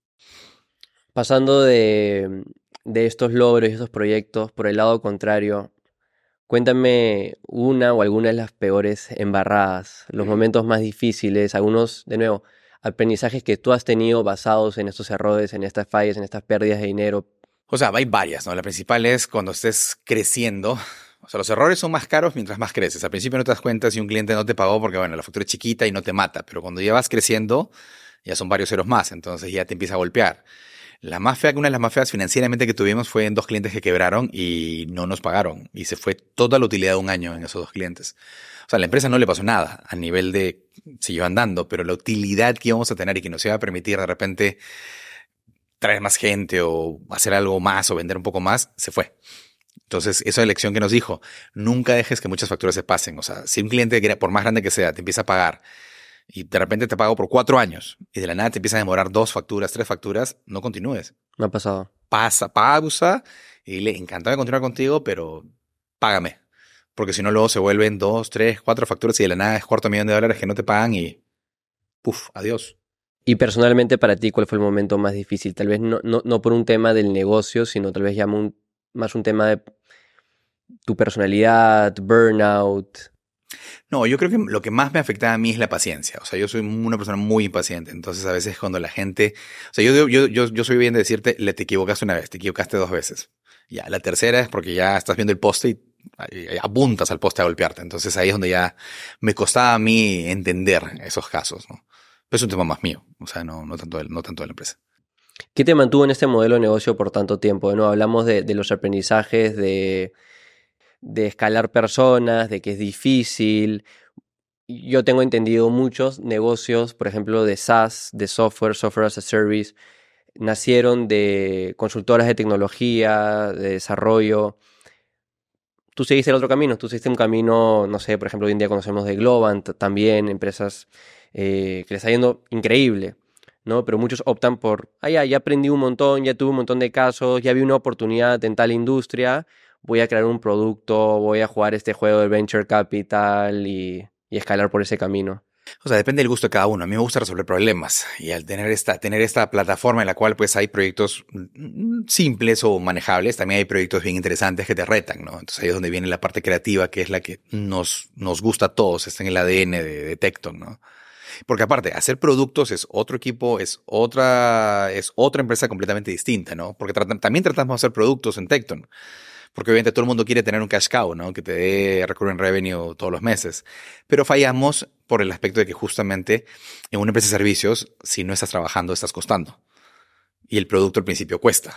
Pasando de, de estos logros y estos proyectos por el lado contrario, cuéntame una o alguna de las peores embarradas, los momentos más difíciles, algunos, de nuevo, aprendizajes que tú has tenido basados en estos errores, en estas fallas, en estas pérdidas de dinero. O sea, hay varias, ¿no? La principal es cuando estés creciendo. O sea, los errores son más caros mientras más creces. Al principio no te das cuenta si un cliente no te pagó porque, bueno, la factura es chiquita y no te mata. Pero cuando ya vas creciendo, ya son varios ceros más. Entonces ya te empieza a golpear. La más fea, una de las más feas financieramente que tuvimos fue en dos clientes que quebraron y no nos pagaron. Y se fue toda la utilidad de un año en esos dos clientes. O sea, a la empresa no le pasó nada a nivel de siguió andando, pero la utilidad que íbamos a tener y que nos iba a permitir de repente traer más gente o hacer algo más o vender un poco más, se fue. Entonces, esa lección que nos dijo, nunca dejes que muchas facturas se pasen. O sea, si un cliente, por más grande que sea, te empieza a pagar y de repente te pago por cuatro años y de la nada te empieza a demorar dos facturas, tres facturas, no continúes. Me ha pasado. Pasa, pausa y dile, encantado de continuar contigo, pero págame. Porque si no, luego se vuelven dos, tres, cuatro facturas y de la nada es cuarto millón de dólares que no te pagan y puf, adiós. Y personalmente para ti, ¿cuál fue el momento más difícil? Tal vez no, no, no por un tema del negocio, sino tal vez ya un, más un tema de tu personalidad, burnout. No, yo creo que lo que más me afecta a mí es la paciencia. O sea, yo soy una persona muy impaciente. Entonces, a veces cuando la gente... O sea, yo, yo, yo, yo soy bien de decirte, le te equivocaste una vez, te equivocaste dos veces. Ya, la tercera es porque ya estás viendo el poste y, y apuntas al poste a golpearte. Entonces, ahí es donde ya me costaba a mí entender esos casos, ¿no? Pero es un tema más mío. O sea, no, no, tanto, de, no tanto de la empresa. ¿Qué te mantuvo en este modelo de negocio por tanto tiempo? ¿No? Hablamos de, de los aprendizajes, de, de escalar personas, de que es difícil. Yo tengo entendido muchos negocios, por ejemplo, de SaaS, de software, software as a service, nacieron de consultoras de tecnología, de desarrollo. Tú seguiste el otro camino, tú seguiste un camino, no sé, por ejemplo, hoy en día conocemos de Globant también, empresas eh, que les está yendo increíble, ¿no? Pero muchos optan por, ah, ya, ya aprendí un montón, ya tuve un montón de casos, ya vi una oportunidad en tal industria, voy a crear un producto, voy a jugar este juego de venture capital y, y escalar por ese camino. O sea, depende del gusto de cada uno. A mí me gusta resolver problemas y al tener esta, tener esta plataforma en la cual pues hay proyectos simples o manejables, también hay proyectos bien interesantes que te retan, ¿no? Entonces ahí es donde viene la parte creativa, que es la que nos, nos gusta a todos, está en el A D N de, de Tecton, ¿no? Porque aparte, hacer productos es otro equipo, es otra, es otra empresa completamente distinta, ¿no? Porque tratan, también tratamos de hacer productos en Tecton. Porque obviamente todo el mundo quiere tener un cash cow, ¿no? Que te dé recurrent revenue todos los meses. Pero fallamos por el aspecto de que justamente en una empresa de servicios, si no estás trabajando, estás costando. Y el producto al principio cuesta.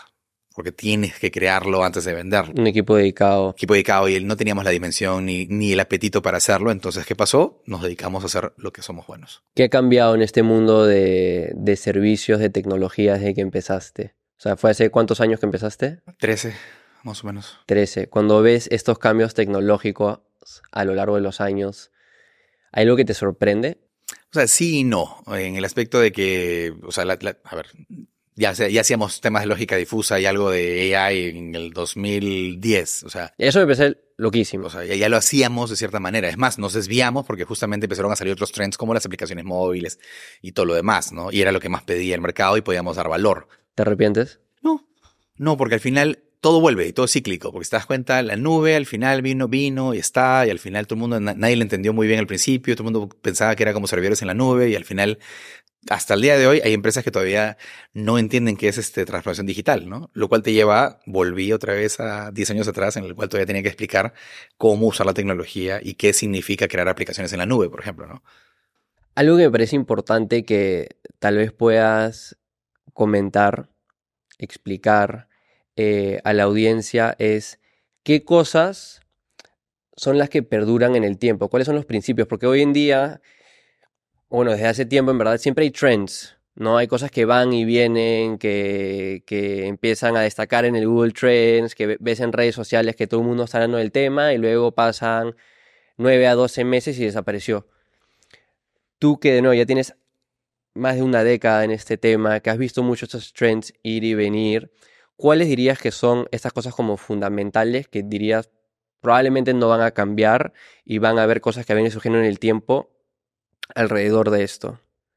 porque tienes que crearlo antes de venderlo. Un equipo dedicado. Equipo dedicado y no teníamos la dimensión ni, ni el apetito para hacerlo. Entonces, ¿qué pasó? Nos dedicamos a hacer lo que somos buenos. ¿Qué ha cambiado en este mundo de, de servicios, de tecnología desde que empezaste? O sea, ¿fue hace cuántos años que empezaste? trece, más o menos. trece. Cuando ves estos cambios tecnológicos a lo largo de los años, ¿hay algo que te sorprende? O sea, sí y no, en el aspecto de que, o sea, la, la, a ver, ya, ya hacíamos temas de lógica difusa y algo de A I en el dos mil diez, o sea. Eso me parece loquísimo. O sea, ya, ya lo hacíamos de cierta manera. Es más, nos desviamos porque justamente empezaron a salir otros trends como las aplicaciones móviles y todo lo demás, ¿no? Y era lo que más pedía el mercado y podíamos dar valor. ¿Te arrepientes? No, no, porque al final todo vuelve y todo es cíclico, porque si te das cuenta, la nube al final vino, vino y está, y al final todo el mundo, nadie le entendió muy bien al principio, todo el mundo pensaba que era como servidores en la nube, y al final, hasta el día de hoy, hay empresas que todavía no entienden qué es este transformación digital, ¿no? Lo cual te lleva, volví otra vez a diez años atrás, en el cual todavía tenía que explicar cómo usar la tecnología y qué significa crear aplicaciones en la nube, por ejemplo, ¿no? Algo que me parece importante que tal vez puedas comentar, explicar eh, a la audiencia es qué cosas son las que perduran en el tiempo, cuáles son los principios, porque hoy en día, bueno, desde hace tiempo en verdad siempre hay trends, ¿no? Hay cosas que van y vienen, que, que empiezan a destacar en el Google Trends, que ves en redes sociales que todo el mundo está hablando del tema y luego pasan nueve a doce meses y desapareció. Tú que de nuevo ya tienes más de una década en este tema, que has visto muchos estos trends ir y venir, ¿cuáles dirías que son estas cosas como fundamentales que dirías probablemente no van a cambiar y van a haber cosas que vienen surgiendo en el tiempo alrededor de esto?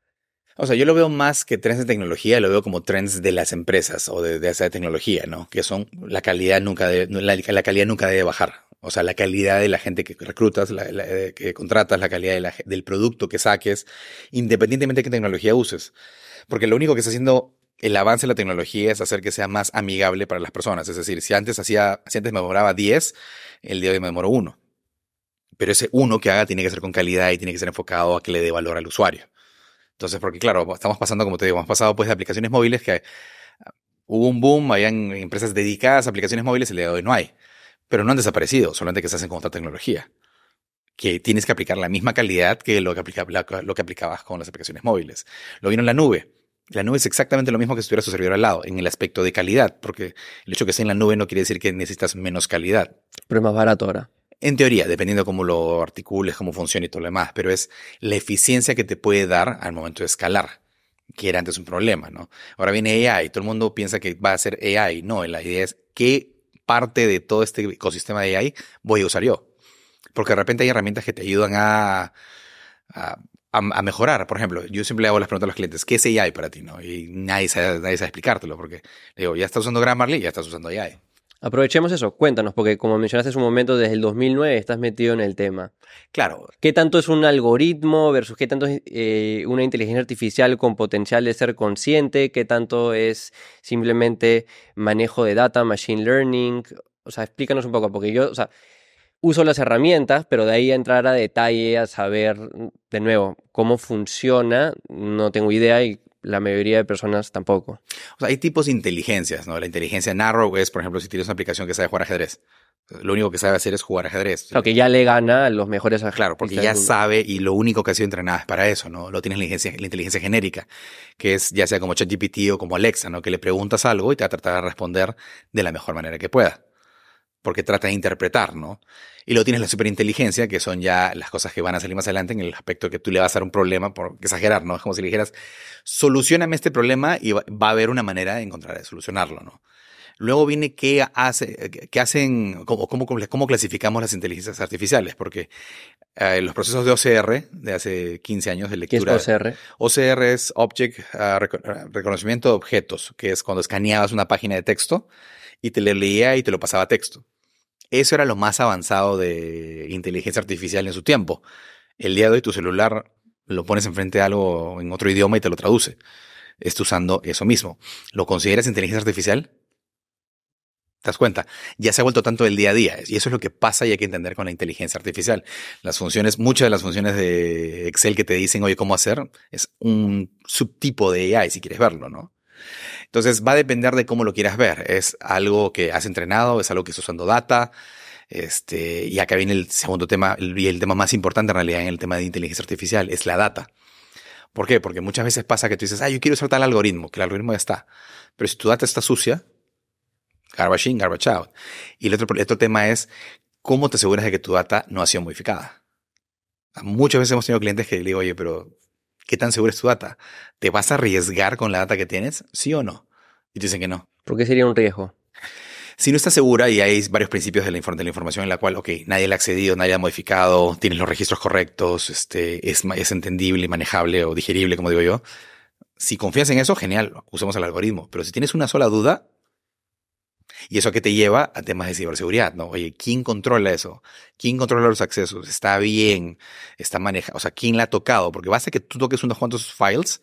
O sea, yo lo veo más que trends de tecnología, lo veo como trends de las empresas o de, de esa tecnología, ¿no? Que son la calidad nunca debe, la, la calidad nunca debe bajar. O sea, la calidad de la gente que reclutas, la, la, que contratas, la calidad de la, del producto que saques, independientemente de qué tecnología uses. Porque lo único que está haciendo el avance de la tecnología es hacer que sea más amigable para las personas. Es decir, si antes hacía, si antes me demoraba diez, el día de hoy me demoro uno. Pero ese uno que haga tiene que ser con calidad y tiene que ser enfocado a que le dé valor al usuario. Entonces, porque claro, estamos pasando, como te digo, hemos pasado pues de aplicaciones móviles que uh, hubo un boom, habían empresas dedicadas a aplicaciones móviles, el día de hoy no hay. Pero no han desaparecido, solamente que se hacen con otra tecnología. Que tienes que aplicar la misma calidad que lo que, aplica, lo que aplicabas con las aplicaciones móviles. Lo vino en la nube. La nube es exactamente lo mismo que si tuviera su servidor al lado, en el aspecto de calidad, porque el hecho de que esté en la nube no quiere decir que necesitas menos calidad. Pero es más barato ahora. En teoría, dependiendo de cómo lo articules, cómo funciona y todo lo demás, pero es la eficiencia que te puede dar al momento de escalar, que era antes un problema, ¿no? Ahora viene A I, todo el mundo piensa que va a ser A I, no, la idea es qué parte de todo este ecosistema de A I voy a usar yo, porque de repente hay herramientas que te ayudan a, a, a mejorar. Por ejemplo, yo siempre le hago las preguntas a los clientes, ¿qué es A I para ti? ¿No? Y nadie sabe, nadie sabe explicártelo, porque le digo, ya estás usando Grammarly, ya estás usando A I. Aprovechemos eso, cuéntanos, porque como mencionaste hace un momento, desde el dos mil nueve estás metido en el tema. Claro. ¿Qué tanto es un algoritmo versus qué tanto es eh, una inteligencia artificial con potencial de ser consciente? ¿Qué tanto es simplemente manejo de data, machine learning? O sea, explícanos un poco, porque yo, o sea, uso las herramientas, pero de ahí a entrar a detalle, a saber, de nuevo, cómo funciona, no tengo idea y la mayoría de personas tampoco. O sea, hay tipos de inteligencias, ¿no? La inteligencia narrow es, por ejemplo, si tienes una aplicación que sabe jugar ajedrez. Lo único que sabe hacer es jugar ajedrez. Claro, que ya le gana a los mejores ajedrez. Claro, porque ya sabe y lo único que ha sido entrenada es para eso, ¿no? Lo tienes la inteligencia, la inteligencia genérica, que es ya sea como ChatGPT o como Alexa, ¿no? Que le preguntas algo y te va a tratar de responder de la mejor manera que pueda. Porque trata de interpretar, ¿no? Y luego tienes la superinteligencia, que son ya las cosas que van a salir más adelante en el aspecto que tú le vas a dar un problema, por exagerar, ¿no? Es como si le dijeras, solucioname este problema y va, va a haber una manera de encontrar de solucionarlo, ¿no? Luego viene qué, hace, qué hacen, cómo, cómo, cómo clasificamos las inteligencias artificiales, porque eh, los procesos de O C R, de hace quince años de lectura. ¿Qué es O C R? O C R es Object uh, Rec- Reconocimiento de Objetos, que es cuando escaneabas una página de texto y te le leía y te lo pasaba a texto. Eso era lo más avanzado de inteligencia artificial en su tiempo. El día de hoy tu celular lo pones enfrente de algo en otro idioma y te lo traduce. Estás usando eso mismo. ¿Lo consideras inteligencia artificial? ¿Te das cuenta? Ya se ha vuelto tanto el día a día. Y eso es lo que pasa y hay que entender con la inteligencia artificial. Las funciones, muchas de las funciones de Excel que te dicen, oye, ¿cómo hacer? Es un subtipo de A I, si quieres verlo, ¿no? Entonces va a depender de cómo lo quieras ver. ¿Es algo que has entrenado? ¿Es algo que estás usando data? Este, y acá viene el segundo tema, el, y el tema más importante en realidad en el tema de inteligencia artificial, es la data. ¿Por qué? Porque muchas veces pasa que tú dices, ah, yo quiero usar tal algoritmo, que el algoritmo ya está. Pero si tu data está sucia, garbage in, garbage out. Y el otro, el otro tema es, ¿cómo te aseguras de que tu data no ha sido modificada? Muchas veces hemos tenido clientes que le digo, oye, pero ¿qué tan segura es tu data? ¿Te vas a arriesgar con la data que tienes? ¿Sí o no? Y te dicen que no. ¿Por qué sería un riesgo? Si no estás segura, y hay varios principios de la, de la información en la cual, ok, nadie le ha accedido, nadie le ha modificado, tienes los registros correctos, este, es, es entendible, manejable o digerible, como digo yo. Si confías en eso, genial, usemos el algoritmo. Pero si tienes una sola duda, ¿y eso a qué te lleva? A temas de ciberseguridad, ¿no? Oye, ¿quién controla eso? ¿Quién controla los accesos? ¿Está bien? ¿Está manejado? O sea, ¿quién la ha tocado? Porque basta que tú toques unos cuantos files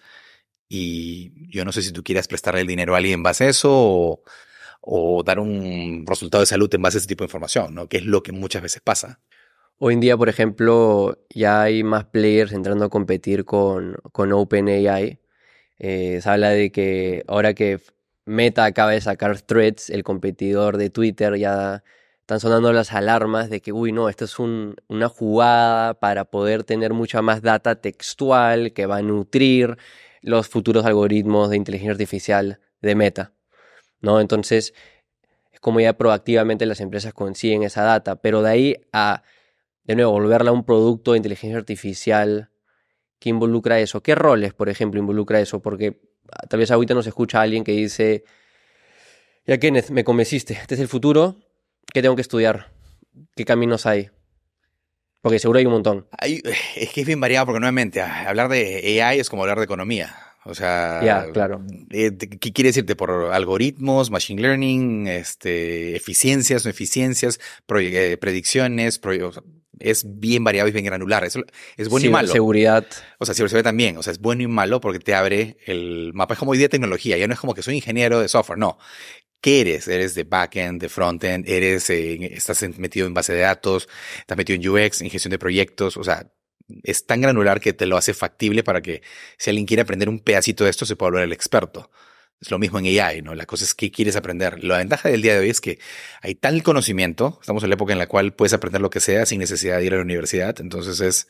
y yo no sé si tú quieras prestarle el dinero a alguien en base a eso o, o dar un resultado de salud en base a ese tipo de información, ¿no? Que es lo que muchas veces pasa. Hoy en día, por ejemplo, ya hay más players entrando a competir con, con OpenAI. Eh, se habla de que ahora que Meta acaba de sacar Threads, el competidor de Twitter, ya están sonando las alarmas de que, uy, no, esto es un, una jugada para poder tener mucha más data textual que va a nutrir los futuros algoritmos de inteligencia artificial de Meta, ¿no? Entonces, es como ya proactivamente las empresas consiguen esa data, pero de ahí a, de nuevo, volverla a un producto de inteligencia artificial que involucra eso. ¿Qué roles, por ejemplo, involucra eso? Porque tal vez ahorita nos escucha alguien que dice, ya Kenneth, me convenciste, este es el futuro, ¿qué tengo que estudiar? ¿Qué caminos hay? Porque seguro hay un montón. Hay, es que es bien variado porque nuevamente hablar de A I es como hablar de economía. O sea, Ya, claro. Eh, ¿qué quiere decirte? Por algoritmos, machine learning, este, eficiencias, no eficiencias, eh, predicciones, pro, es bien variado y bien granular. Eso es bueno Sí, y malo. Seguridad. O sea, ciberseguridad también. O sea, es bueno y malo porque te abre el mapa. Es como hoy día tecnología. Ya no es como que soy ingeniero de software. No. ¿Qué eres? ¿Eres de backend, de frontend? ¿Eres, eh, estás metido en base de datos? ¿Estás metido en U X, en gestión de proyectos? O sea, es tan granular que te lo hace factible para que si alguien quiere aprender un pedacito de esto se pueda volver el experto. Es lo mismo en A I, ¿no? La cosa es qué quieres aprender. La ventaja del día de hoy es que hay tal conocimiento, estamos en la época en la cual puedes aprender lo que sea sin necesidad de ir a la universidad, entonces es,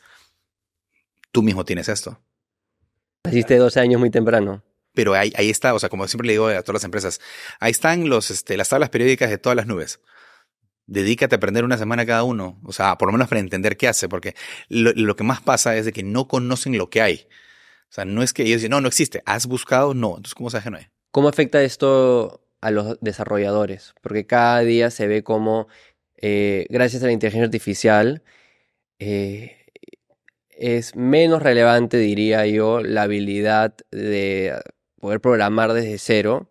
tú mismo tienes esto. Naciste doce años muy temprano. Pero ahí, ahí está, o sea, como siempre le digo a todas las empresas, ahí están los, este, las tablas periódicas de todas las nubes. Dedícate a aprender una semana cada uno, o sea, por lo menos para entender qué hace, porque lo, lo que más pasa es de que no conocen lo que hay. O sea, no es que ellos dicen, no, no existe, ¿has buscado? No, entonces ¿cómo sabes que no hay? ¿Cómo afecta esto a los desarrolladores? Porque cada día se ve como, eh, gracias a la inteligencia artificial, eh, es menos relevante, diría yo, la habilidad de poder programar desde cero,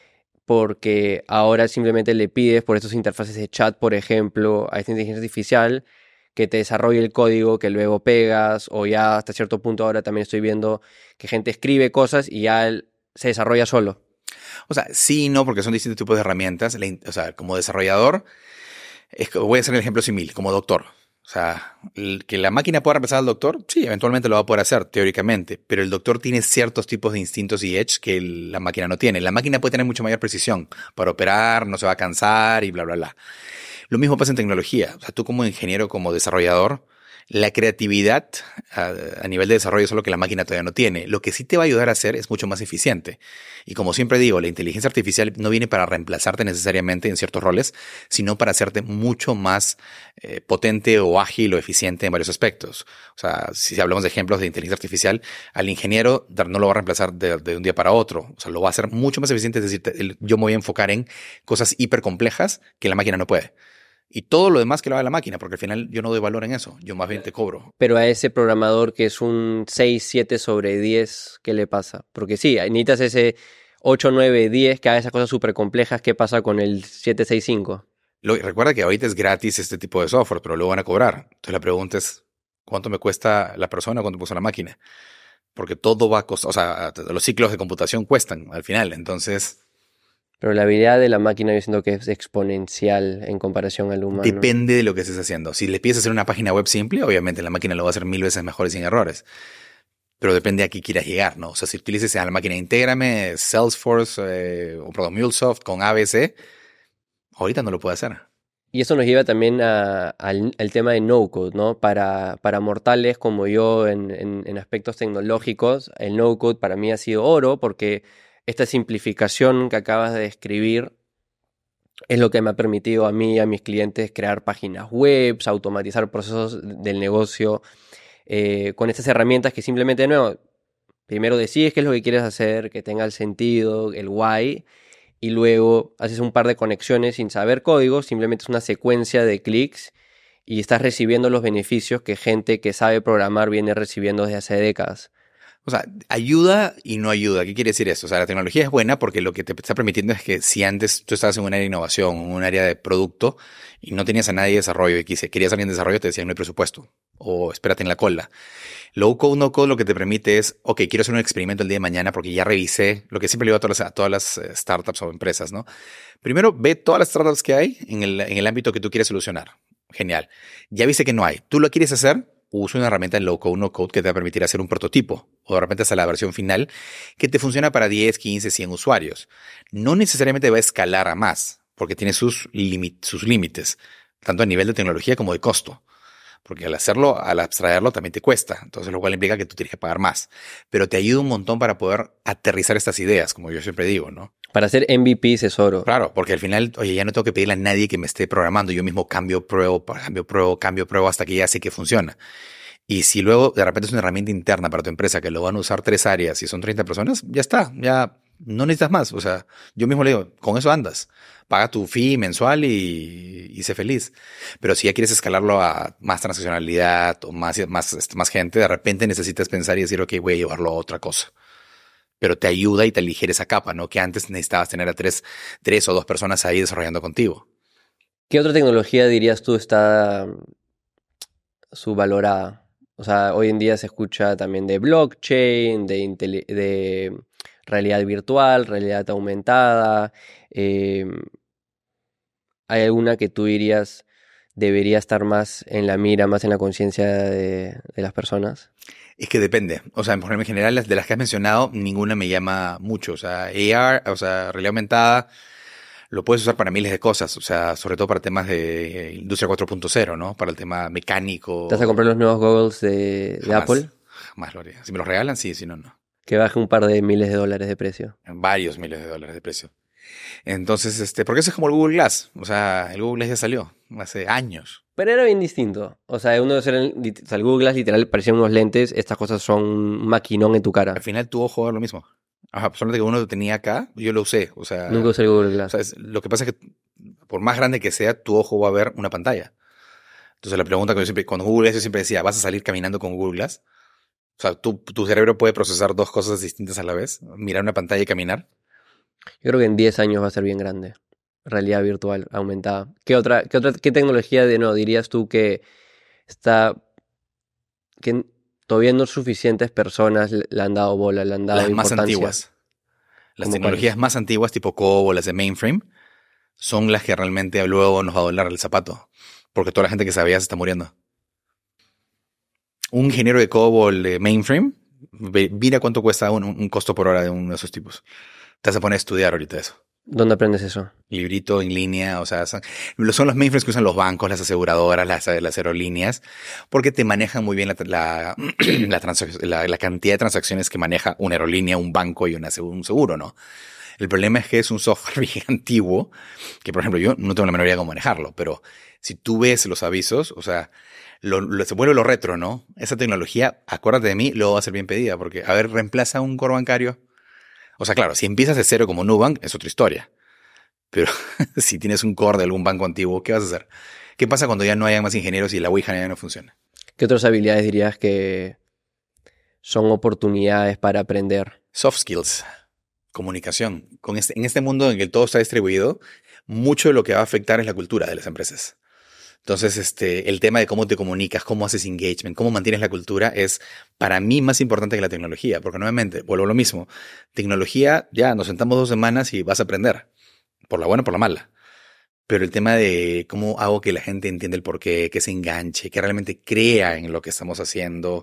porque ahora simplemente le pides por estos interfaces de chat, por ejemplo, a esta inteligencia artificial que te desarrolle el código que luego pegas, o ya hasta cierto punto ahora también estoy viendo que gente escribe cosas y ya él se desarrolla solo. O sea, sí y no, porque son distintos tipos de herramientas. O sea, como desarrollador, es, voy a hacer el ejemplo simil, como doctor. O sea, el, que la máquina pueda reemplazar al doctor, sí, eventualmente lo va a poder hacer, teóricamente, pero el doctor tiene ciertos tipos de instintos y edge que el, la máquina no tiene. La máquina puede tener mucho mayor precisión para operar, no se va a cansar y bla, bla, bla. Lo mismo pasa en tecnología. O sea, tú como ingeniero, como desarrollador, la creatividad a, a nivel de desarrollo es algo que la máquina todavía no tiene. Lo que sí te va a ayudar a hacer es mucho más eficiente. Y como siempre digo, la inteligencia artificial no viene para reemplazarte necesariamente en ciertos roles, sino para hacerte mucho más eh, potente o ágil o eficiente en varios aspectos. O sea, si hablamos de ejemplos de inteligencia artificial, al ingeniero no lo va a reemplazar de, de un día para otro. O sea, lo va a hacer mucho más eficiente. Es decir, yo me voy a enfocar en cosas hiper complejas que la máquina no puede. Y todo lo demás que lo haga la máquina, porque al final yo no doy valor en eso, yo más bien te cobro. Pero a ese programador que es un seis, siete sobre diez, ¿qué le pasa? Porque sí, necesitas ese ocho, nueve, diez que haga esas cosas súper complejas. ¿Qué pasa con el siete, seis, cinco? Lo, recuerda que ahorita es gratis este tipo de software, pero luego van a cobrar. Entonces la pregunta es, ¿cuánto me cuesta la persona o cuánto me cuesta la máquina? Porque todo va a costar, o sea, los ciclos de computación cuestan al final, entonces... Pero la habilidad de la máquina yo siento que es exponencial en comparación al humano. Depende de lo que estés haciendo. Si le pides hacer una página web simple, obviamente la máquina lo va a hacer mil veces mejor y sin errores. pero depende a qué quieras llegar, ¿no? O sea, si utilices a la máquina, intégrame Salesforce eh, o perdón, MuleSoft con A B C, ahorita no lo puedo hacer. Y eso nos lleva también a- al, al tema de no-code, ¿no? Para, para mortales como yo en, en- en aspectos tecnológicos, el no-code para mí ha sido oro porque esta simplificación que acabas de describir es lo que me ha permitido a mí y a mis clientes crear páginas web, automatizar procesos del negocio eh, con estas herramientas que simplemente, de nuevo, primero decides qué es lo que quieres hacer, que tenga el sentido, el why, y luego haces un par de conexiones sin saber código, simplemente es una secuencia de clics y estás recibiendo los beneficios que gente que sabe programar viene recibiendo desde hace décadas. O sea, ayuda y no ayuda. ¿Qué quiere decir eso? O sea, la tecnología es buena porque lo que te está permitiendo es que si antes tú estabas en un área de innovación, en un área de producto y no tenías a nadie de desarrollo y quise- querías a alguien de desarrollo, te decían no hay presupuesto o espérate en la cola. Low code, no code lo que te permite es, ok, quiero hacer un experimento el día de mañana porque ya revisé lo que siempre le digo a todas las, a todas las eh, startups o empresas, ¿no? Primero, ve todas las startups que hay en el, en el ámbito que tú quieres solucionar. Genial. Ya viste que no hay. ¿Tú lo quieres hacer? Usa una herramienta en low code, no code que te va a permitir hacer un prototipo o de repente hasta la versión final que te funciona para diez, quince, cien usuarios. No necesariamente va a escalar a más porque tiene sus, limit, sus límites, tanto a nivel de tecnología como de costo. Porque al hacerlo, al abstraerlo también te cuesta. Entonces lo cual implica que tú tienes que pagar más. Pero te ayuda un montón para poder aterrizar estas ideas, como yo siempre digo, ¿no? Para hacer M V Ps es oro. Claro, porque al final, oye, ya no tengo que pedirle a nadie que me esté programando. Yo mismo cambio, pruebo, cambio, pruebo, cambio, pruebo hasta que ya sé que funciona. Y si luego de repente es una herramienta interna para tu empresa que lo van a usar tres áreas y son treinta personas, ya está, ya no necesitas más. O sea, yo mismo le digo, con eso andas. Paga tu fee mensual y, y sé feliz. Pero si ya quieres escalarlo a más transaccionalidad o más, más, más gente, de repente necesitas pensar y decir, ok, voy a llevarlo a otra cosa. Pero te ayuda y te aligera esa capa, ¿no? Que antes necesitabas tener a tres, tres o dos personas ahí desarrollando contigo. ¿Qué otra tecnología dirías tú está subvalorada? O sea, hoy en día se escucha también de blockchain, de, intele- de realidad virtual, realidad aumentada. eh, ¿Hay alguna que tú dirías debería estar más en la mira, más en la conciencia de, de las personas? Es que depende. O sea, por ejemplo, en general, las de las que has mencionado, ninguna me llama mucho. O sea, A R, o sea, realidad aumentada, lo puedes usar para miles de cosas. O sea, sobre todo para temas de industria cuatro punto cero, ¿no? Para el tema mecánico. ¿Te vas a comprar los nuevos goggles de, de Jamás, Apple? jamás lo haría. Si me los regalan, sí, si no, no. Que baje un par de miles de dólares de precio. Varios miles de dólares de precio. Entonces, este, porque eso es como el Google Glass. O sea, el Google Glass ya salió hace años. Pero era bien distinto. O sea, uno de esos eran, lit- o sea, el Google Glass literal parecían unos lentes. Estas cosas son un maquinón en tu cara. Al final tu ojo era lo mismo. Ajá, solamente que uno lo tenía acá, yo lo usé. O sea, Nunca usé el Google o Glass. sea, es- lo que pasa es que por más grande que sea, tu ojo va a ver una pantalla. Entonces la pregunta que yo siempre, cuando Google Glass yo siempre decía, ¿vas a salir caminando con Google Glass? O sea, tu, tu cerebro puede procesar dos cosas distintas a la vez, mirar una pantalla y caminar. Yo creo que en diez años va a ser bien grande. Realidad virtual aumentada. ¿Qué otra, qué otra, qué tecnología de no dirías tú que está, que todavía no suficientes personas le, le han dado bola, le han dado Las más importancia? antiguas, las ¿Cómo tecnologías cuáles? más antiguas, tipo COBOL, las de mainframe, son las que realmente luego nos va a doler el zapato. Porque toda la gente que sabía se está muriendo. Un ingeniero de COBOL de mainframe, ve- mira cuánto cuesta un, un costo por hora de uno de esos tipos. Te vas a poner a estudiar ahorita eso. ¿Dónde aprendes eso? Librito en línea, o sea, son, son los mainframes que usan los bancos, las aseguradoras, las, las aerolíneas, porque te manejan muy bien la, la, la, transac- la, la cantidad de transacciones que maneja una aerolínea, un banco y una, un seguro, ¿no? El problema es que es un software bien antiguo, que por ejemplo yo no tengo la menor idea de cómo manejarlo, pero si tú ves los avisos, o sea, lo, lo- se vuelve lo retro, ¿no? Esa tecnología, acuérdate de mí, luego va a ser bien pedida, porque, a ver, reemplaza un core bancario. O sea, claro, si empiezas de cero como Nubank, es otra historia. Pero si tienes un core de algún banco antiguo, ¿qué vas a hacer? ¿Qué pasa cuando ya no haya más ingenieros y la Ouija ya no funciona? ¿Qué otras habilidades dirías que son oportunidades para aprender? Soft skills, comunicación. Con este, en este mundo en el que todo está distribuido, mucho de lo que va a afectar es la cultura de las empresas. Entonces, este, el tema de cómo te comunicas, cómo haces engagement, cómo mantienes la cultura es para mí más importante que la tecnología, porque nuevamente, vuelvo a lo mismo. Tecnología, ya nos sentamos dos semanas y vas a aprender, por la buena o por la mala. Pero el tema de cómo hago que la gente entienda el porqué, que se enganche, que realmente crea en lo que estamos haciendo,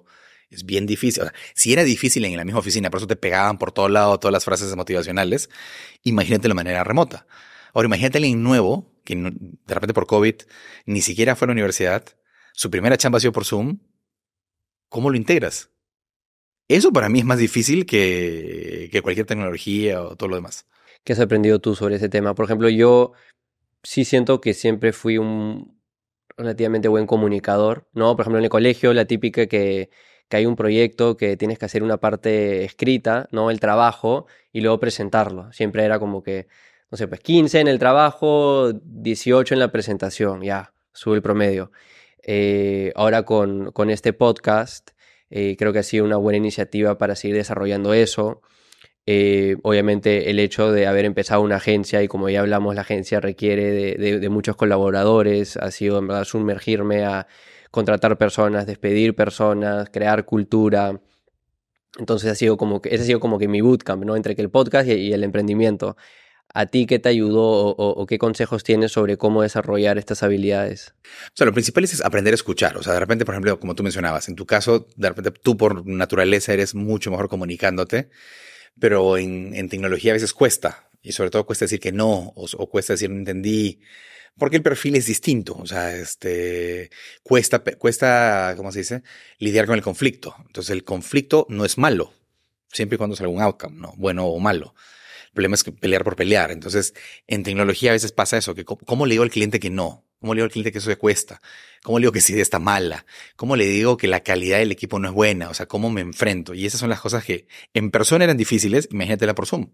Es bien difícil. O sea, si era difícil en la misma oficina, por eso te pegaban por todos lados todas las frases motivacionales, imagínate de manera remota. Ahora, imagínate a alguien nuevo, que no, de repente por COVID ni siquiera fue a la universidad, su primera chamba ha sido por Zoom. ¿Cómo lo integras? Eso para mí es más difícil que, que cualquier tecnología o todo lo demás. ¿Qué has aprendido tú sobre ese tema? Por ejemplo, yo sí siento que siempre fui un relativamente buen comunicador, ¿no? Por ejemplo, en el colegio, la típica que, que hay un proyecto que tienes que hacer una parte escrita, ¿no? El trabajo, y luego presentarlo. Siempre era como que, no sé, pues quince en el trabajo, dieciocho en la presentación, ya, sube el promedio. Eh, ahora con, con este podcast, eh, creo que ha sido una buena iniciativa para seguir desarrollando eso. Eh, obviamente el hecho de haber empezado una agencia, y como ya hablamos, la agencia requiere de, de, de muchos colaboradores, ha sido en verdad sumergirme a contratar personas, despedir personas, crear cultura. Entonces ha sido como que, ese ha sido como que mi bootcamp, ¿no? Entre que el podcast y, y el emprendimiento. ¿A ti qué te ayudó o, o, o qué consejos tienes sobre cómo desarrollar estas habilidades? O sea, lo principal es aprender a escuchar. O sea, de repente, por ejemplo, como tú mencionabas, en tu caso, de repente tú por naturaleza eres mucho mejor comunicándote. Pero en, en tecnología a veces cuesta, y sobre todo cuesta decir que no, o, o cuesta decir no entendí, porque el perfil es distinto. O sea, este, cuesta, cuesta, ¿cómo se dice? Lidiar con el conflicto. Entonces el conflicto no es malo, siempre y cuando salga un outcome, ¿no? Bueno o malo. El problema es que pelear por pelear. Entonces, en tecnología a veces pasa eso, que ¿cómo le digo al cliente que no? ¿Cómo le digo al cliente que eso le cuesta? ¿Cómo le digo que esa idea está mala? ¿Cómo le digo que la calidad del equipo no es buena? O sea, ¿cómo me enfrento? Y esas son las cosas que en persona eran difíciles, imagínatela por Zoom.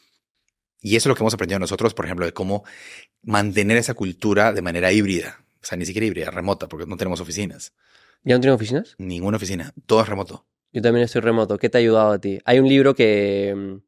Y eso es lo que hemos aprendido nosotros, por ejemplo, de cómo mantener esa cultura de manera híbrida. O sea, ni siquiera híbrida, remota, porque no tenemos oficinas. ¿Ya no tienes oficinas? Ninguna oficina, todo es remoto. Yo también estoy remoto. ¿Qué te ha ayudado a ti? Hay un libro que mm,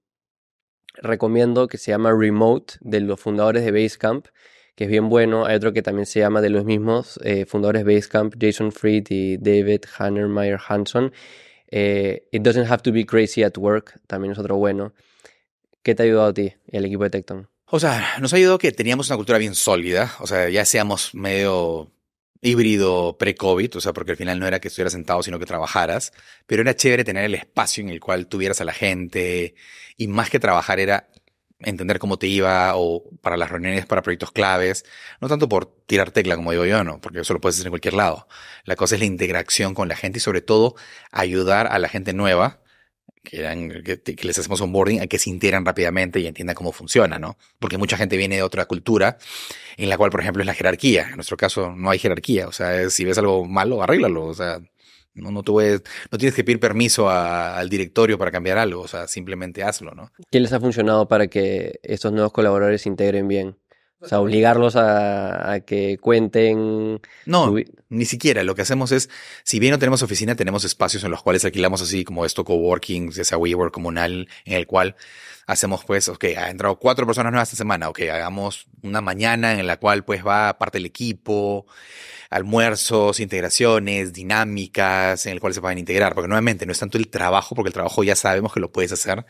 recomiendo que se llama Remote, de los fundadores de Basecamp, que es bien bueno. Hay otro que también se llama de los mismos eh, fundadores de Basecamp, Jason Fried y David Hannermeyer Hanson. Eh, It Doesn't Have to Be Crazy at Work, también es otro bueno. ¿Qué te ha ayudado a ti y al equipo de Tecton? O sea, nos ha ayudado que teníamos una cultura bien sólida. O sea, ya seamos medio híbrido pre-COVID, o sea, porque al final no era que estuvieras sentado, sino que trabajaras, pero era chévere tener el espacio en el cual tuvieras a la gente, y más que trabajar era entender cómo te iba, o para las reuniones, para proyectos claves, no tanto por tirar tecla, como digo yo, no, porque eso lo puedes hacer en cualquier lado. La cosa es la integración con la gente y sobre todo ayudar a la gente nueva, que, eran, que, que les hacemos onboarding, a que se integran rápidamente y entiendan cómo funciona, ¿no? Porque mucha gente viene de otra cultura, en la cual, por ejemplo, es la jerarquía. En nuestro caso no hay jerarquía, o sea, es, si ves algo malo, arréglalo, o sea, no, no, tuve, no tienes que pedir permiso a, al directorio para cambiar algo, o sea, simplemente hazlo, ¿no? ¿Qué les ha funcionado para que estos nuevos colaboradores se integren bien? O sea, obligarlos a, a que cuenten... No, su... ni siquiera. Lo que hacemos es, si bien no tenemos oficina, tenemos espacios en los cuales alquilamos así como esto, coworking, esa WeWork comunal, en el cual hacemos pues, ok, ha entrado cuatro personas nuevas esta semana, ok, hagamos una mañana en la cual pues va parte del equipo, almuerzos, integraciones, dinámicas, en el cual se pueden integrar, porque nuevamente no es tanto el trabajo, porque el trabajo ya sabemos que lo puedes hacer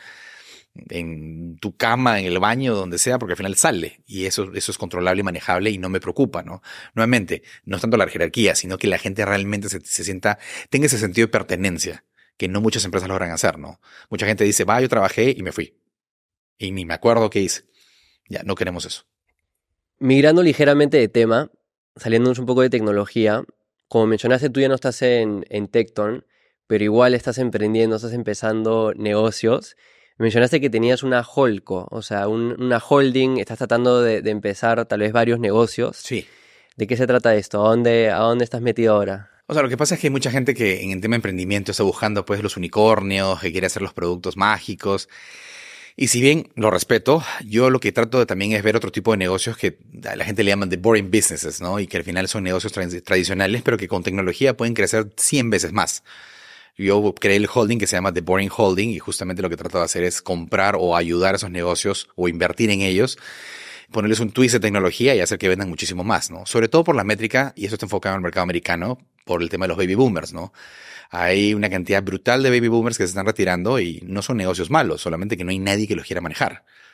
en tu cama, en el baño, donde sea, porque al final sale, y eso, eso es controlable y manejable y no me preocupa, ¿no? Nuevamente, no es tanto la jerarquía, sino que la gente realmente se, se sienta, tenga ese sentido de pertenencia, que no muchas empresas logran hacer, ¿no? Mucha gente dice, va, yo trabajé y me fui, y ni me acuerdo qué hice. Ya, no queremos eso. Migrando ligeramente de tema, saliéndonos un poco de tecnología, como mencionaste, tú ya no estás en, en Tecton, pero igual estás emprendiendo, estás empezando negocios. Mencionaste que tenías una holdco, o sea, un, una holding, estás tratando de, de empezar tal vez varios negocios. Sí. ¿De qué se trata esto? ¿A dónde, a dónde estás metido ahora? O sea, lo que pasa es que hay mucha gente que en el tema de emprendimiento está buscando pues los unicornios, que quiere hacer los productos mágicos. Y si bien lo respeto, yo lo que trato de también es ver otro tipo de negocios que a la gente le llaman the boring businesses, ¿no? Y que al final son negocios tra- tradicionales, pero que con tecnología pueden crecer cien veces más. Yo creé el holding que se llama The Boring Holding y justamente lo que trato de hacer es comprar o ayudar a esos negocios o invertir en ellos, ponerles un twist de tecnología y hacer que vendan muchísimo más, ¿no? Sobre todo por la métrica, y eso está enfocado en el mercado americano, por el tema de los baby boomers, ¿no? Hay una cantidad brutal de baby boomers que se están retirando y no son negocios malos, solamente que no hay nadie que los quiera manejar.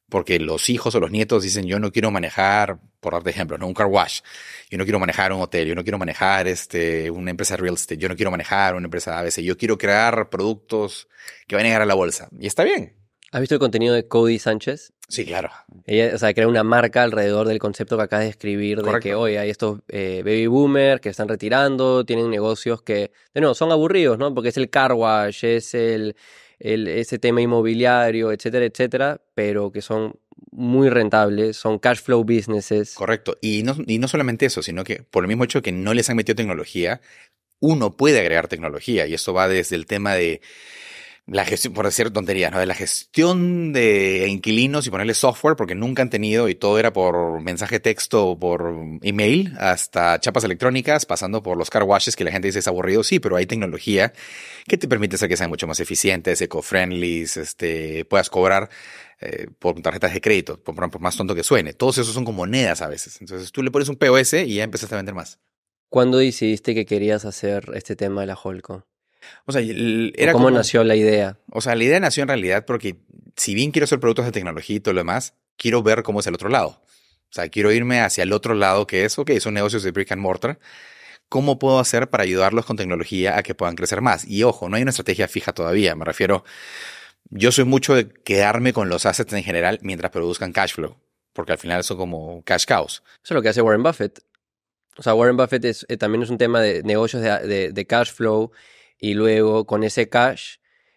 Porque los hijos o los nietos dicen, yo no quiero manejar, por darte ejemplo, ¿no? Un car wash. Yo no quiero manejar un hotel. Yo no quiero manejar este, una empresa de real estate. Yo no quiero manejar una empresa de A B C. Yo quiero crear productos que van a llegar a la bolsa. Y está bien. ¿Has visto el contenido de Cody Sánchez? Sí, claro. Ella, o sea, crea una marca alrededor del concepto que acabas de escribir. Correcto. De que, oye, hay estos eh, baby boomers que están retirando, tienen negocios que, de nuevo, son aburridos, ¿no? Porque es el car wash, es el... El, ese tema inmobiliario, etcétera, etcétera, pero que son muy rentables, son cash flow businesses. Correcto. Y no, y no solamente eso, sino que por el mismo hecho que no les han metido tecnología, uno puede agregar tecnología. Y esto va desde el tema de la gestión, por decir tonterías, ¿no? De la gestión de inquilinos y ponerle software, porque nunca han tenido, y todo era por mensaje de texto o por email, hasta chapas electrónicas, pasando por los car washes, que la gente dice es aburrido. Sí, pero hay tecnología que te permite hacer que sean mucho más eficientes, eco-friendly, este, puedas cobrar eh, por tarjetas de crédito, por, por más tonto que suene. Todos esos son como monedas a veces. Entonces tú le pones un P O S y ya empezaste a vender más. ¿Cuándo decidiste que querías hacer este tema de la Holco? O sea, era ¿Cómo como, nació la idea? O sea, la idea nació en realidad porque si bien quiero hacer productos de tecnología y todo lo demás, quiero ver cómo es el otro lado. O sea, quiero irme hacia el otro lado que es, ok, son negocios de brick and mortar. ¿Cómo puedo hacer para ayudarlos con tecnología a que puedan crecer más? Y ojo, no hay una estrategia fija todavía. Me refiero, yo soy mucho de quedarme con los assets en general mientras produzcan cash flow. Porque al final son como cash cows. Eso es lo que hace Warren Buffett. O sea, Warren Buffett es, eh, también es un tema de negocios de, de, de cash flow. Y luego con ese cash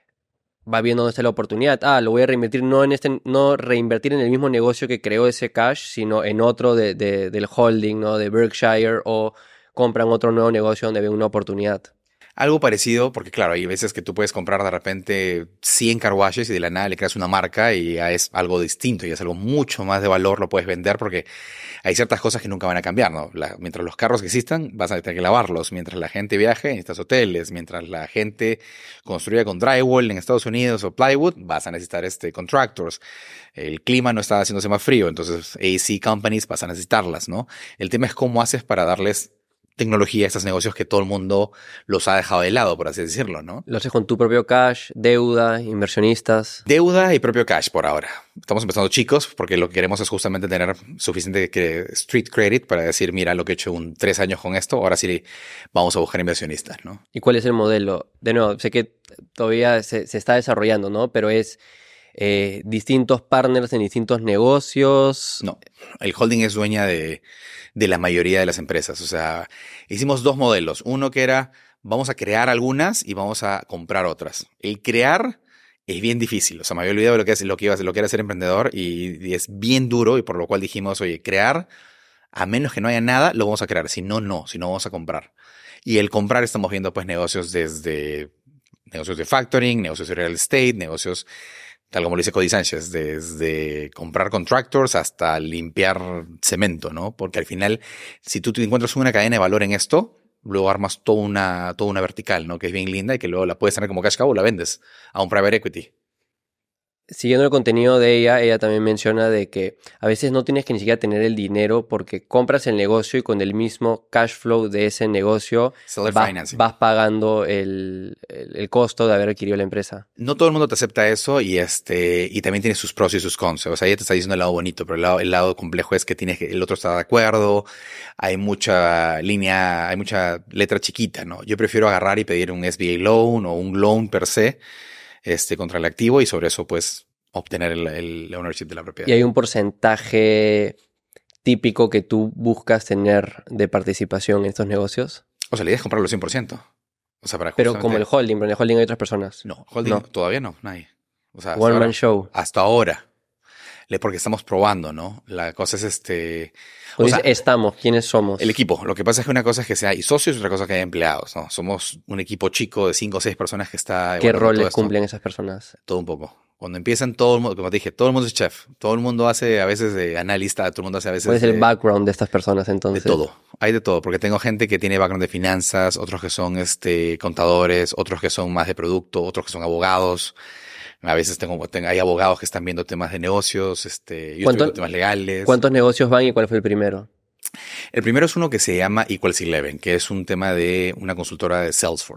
va viendo dónde está la oportunidad. Ah, lo voy a reinvertir, no en este, no reinvertir en el mismo negocio que creó ese cash, sino en otro de, de, del holding, ¿no? De Berkshire, o compran otro nuevo negocio donde ven una oportunidad. Algo parecido, porque claro, hay veces que tú puedes comprar de repente cien car washes y de la nada le creas una marca y ya es algo distinto y es algo mucho más de valor, lo puedes vender porque hay ciertas cosas que nunca van a cambiar, ¿no? La, mientras los carros que existan, vas a tener que lavarlos. Mientras la gente viaje, necesitas hoteles. Mientras la gente construya con drywall en Estados Unidos o plywood, vas a necesitar este contractors. El clima no está haciéndose más frío, entonces A C companies vas a necesitarlas, ¿no? El tema es cómo haces para darles tecnología a estos negocios que todo el mundo los ha dejado de lado, por así decirlo, ¿no? Lo haces con tu propio cash, deuda, inversionistas. Deuda y propio cash por ahora. Estamos empezando chicos porque lo que queremos es justamente tener suficiente que street credit para decir, mira, lo que he hecho un tres años con esto, ahora sí vamos a buscar inversionistas, ¿no? ¿Y cuál es el modelo? De nuevo, sé que todavía se, se está desarrollando, ¿no? Pero es eh, distintos partners en distintos negocios. No, el holding es dueña de... de la mayoría de las empresas. O sea, hicimos dos modelos. Uno que era, vamos a crear algunas y vamos a comprar otras. El crear es bien difícil. O sea, me había olvidado lo que es lo que iba a ser, lo que era ser emprendedor y, y es bien duro y por lo cual dijimos, oye, crear, a menos que no haya nada, lo vamos a crear. Si no, no. Si no, vamos a comprar. Y el comprar estamos viendo pues negocios desde negocios de factoring, negocios de real estate, negocios tal como lo dice Cody Sánchez, desde comprar contractors hasta limpiar cemento, ¿no? Porque al final, si tú te encuentras una cadena de valor en esto, luego armas toda una, toda una vertical, ¿no? Que es bien linda y que luego la puedes tener como cash cow o la vendes a un private equity. Siguiendo el contenido de ella, ella también menciona de que a veces no tienes que ni siquiera tener el dinero porque compras el negocio y con el mismo cash flow de ese negocio vas, vas pagando el, el, el costo de haber adquirido la empresa. No todo el mundo te acepta eso y este y también tiene sus pros y sus cons. O sea, ella te está diciendo el lado bonito, pero el lado, el lado complejo es que tienes que, el otro está de acuerdo, hay mucha línea, hay mucha letra chiquita, ¿no? Yo prefiero agarrar y pedir un S B A loan o un loan per se, este, contra el activo y sobre eso, pues, obtener el, el ownership de la propiedad. ¿Y hay un porcentaje típico que tú buscas tener de participación en estos negocios? O sea, la idea es comprarlo cien por ciento. O sea, para pero como el holding, pero en el holding hay otras personas. No, holding no. Todavía no, nadie. O sea, One man show. Hasta ahora. Porque estamos probando, ¿no? La cosa es este... O sea, estamos, ¿quiénes somos? El equipo. Lo que pasa es que una cosa es que sea hay socios y otra cosa es que hay empleados, ¿no? Somos un equipo chico de cinco o seis personas que está... ¿Qué roles cumplen esas personas? Todo un poco. Cuando empiezan todo el mundo, como te dije, todo el mundo es chef. Todo el mundo hace a veces de analista, todo el mundo hace a veces ¿Cuál es de, el background de estas personas entonces? De todo. Hay de todo. Porque tengo gente que tiene background de finanzas, otros que son este contadores, otros que son más de producto, otros que son abogados. A veces tengo, tengo, hay abogados que están viendo temas de negocios, este, yo estoy viendo temas legales. ¿Cuántos negocios van y cuál fue el primero? El primero es uno que se llama Equals Eleven, que es un tema de una consultora de Salesforce.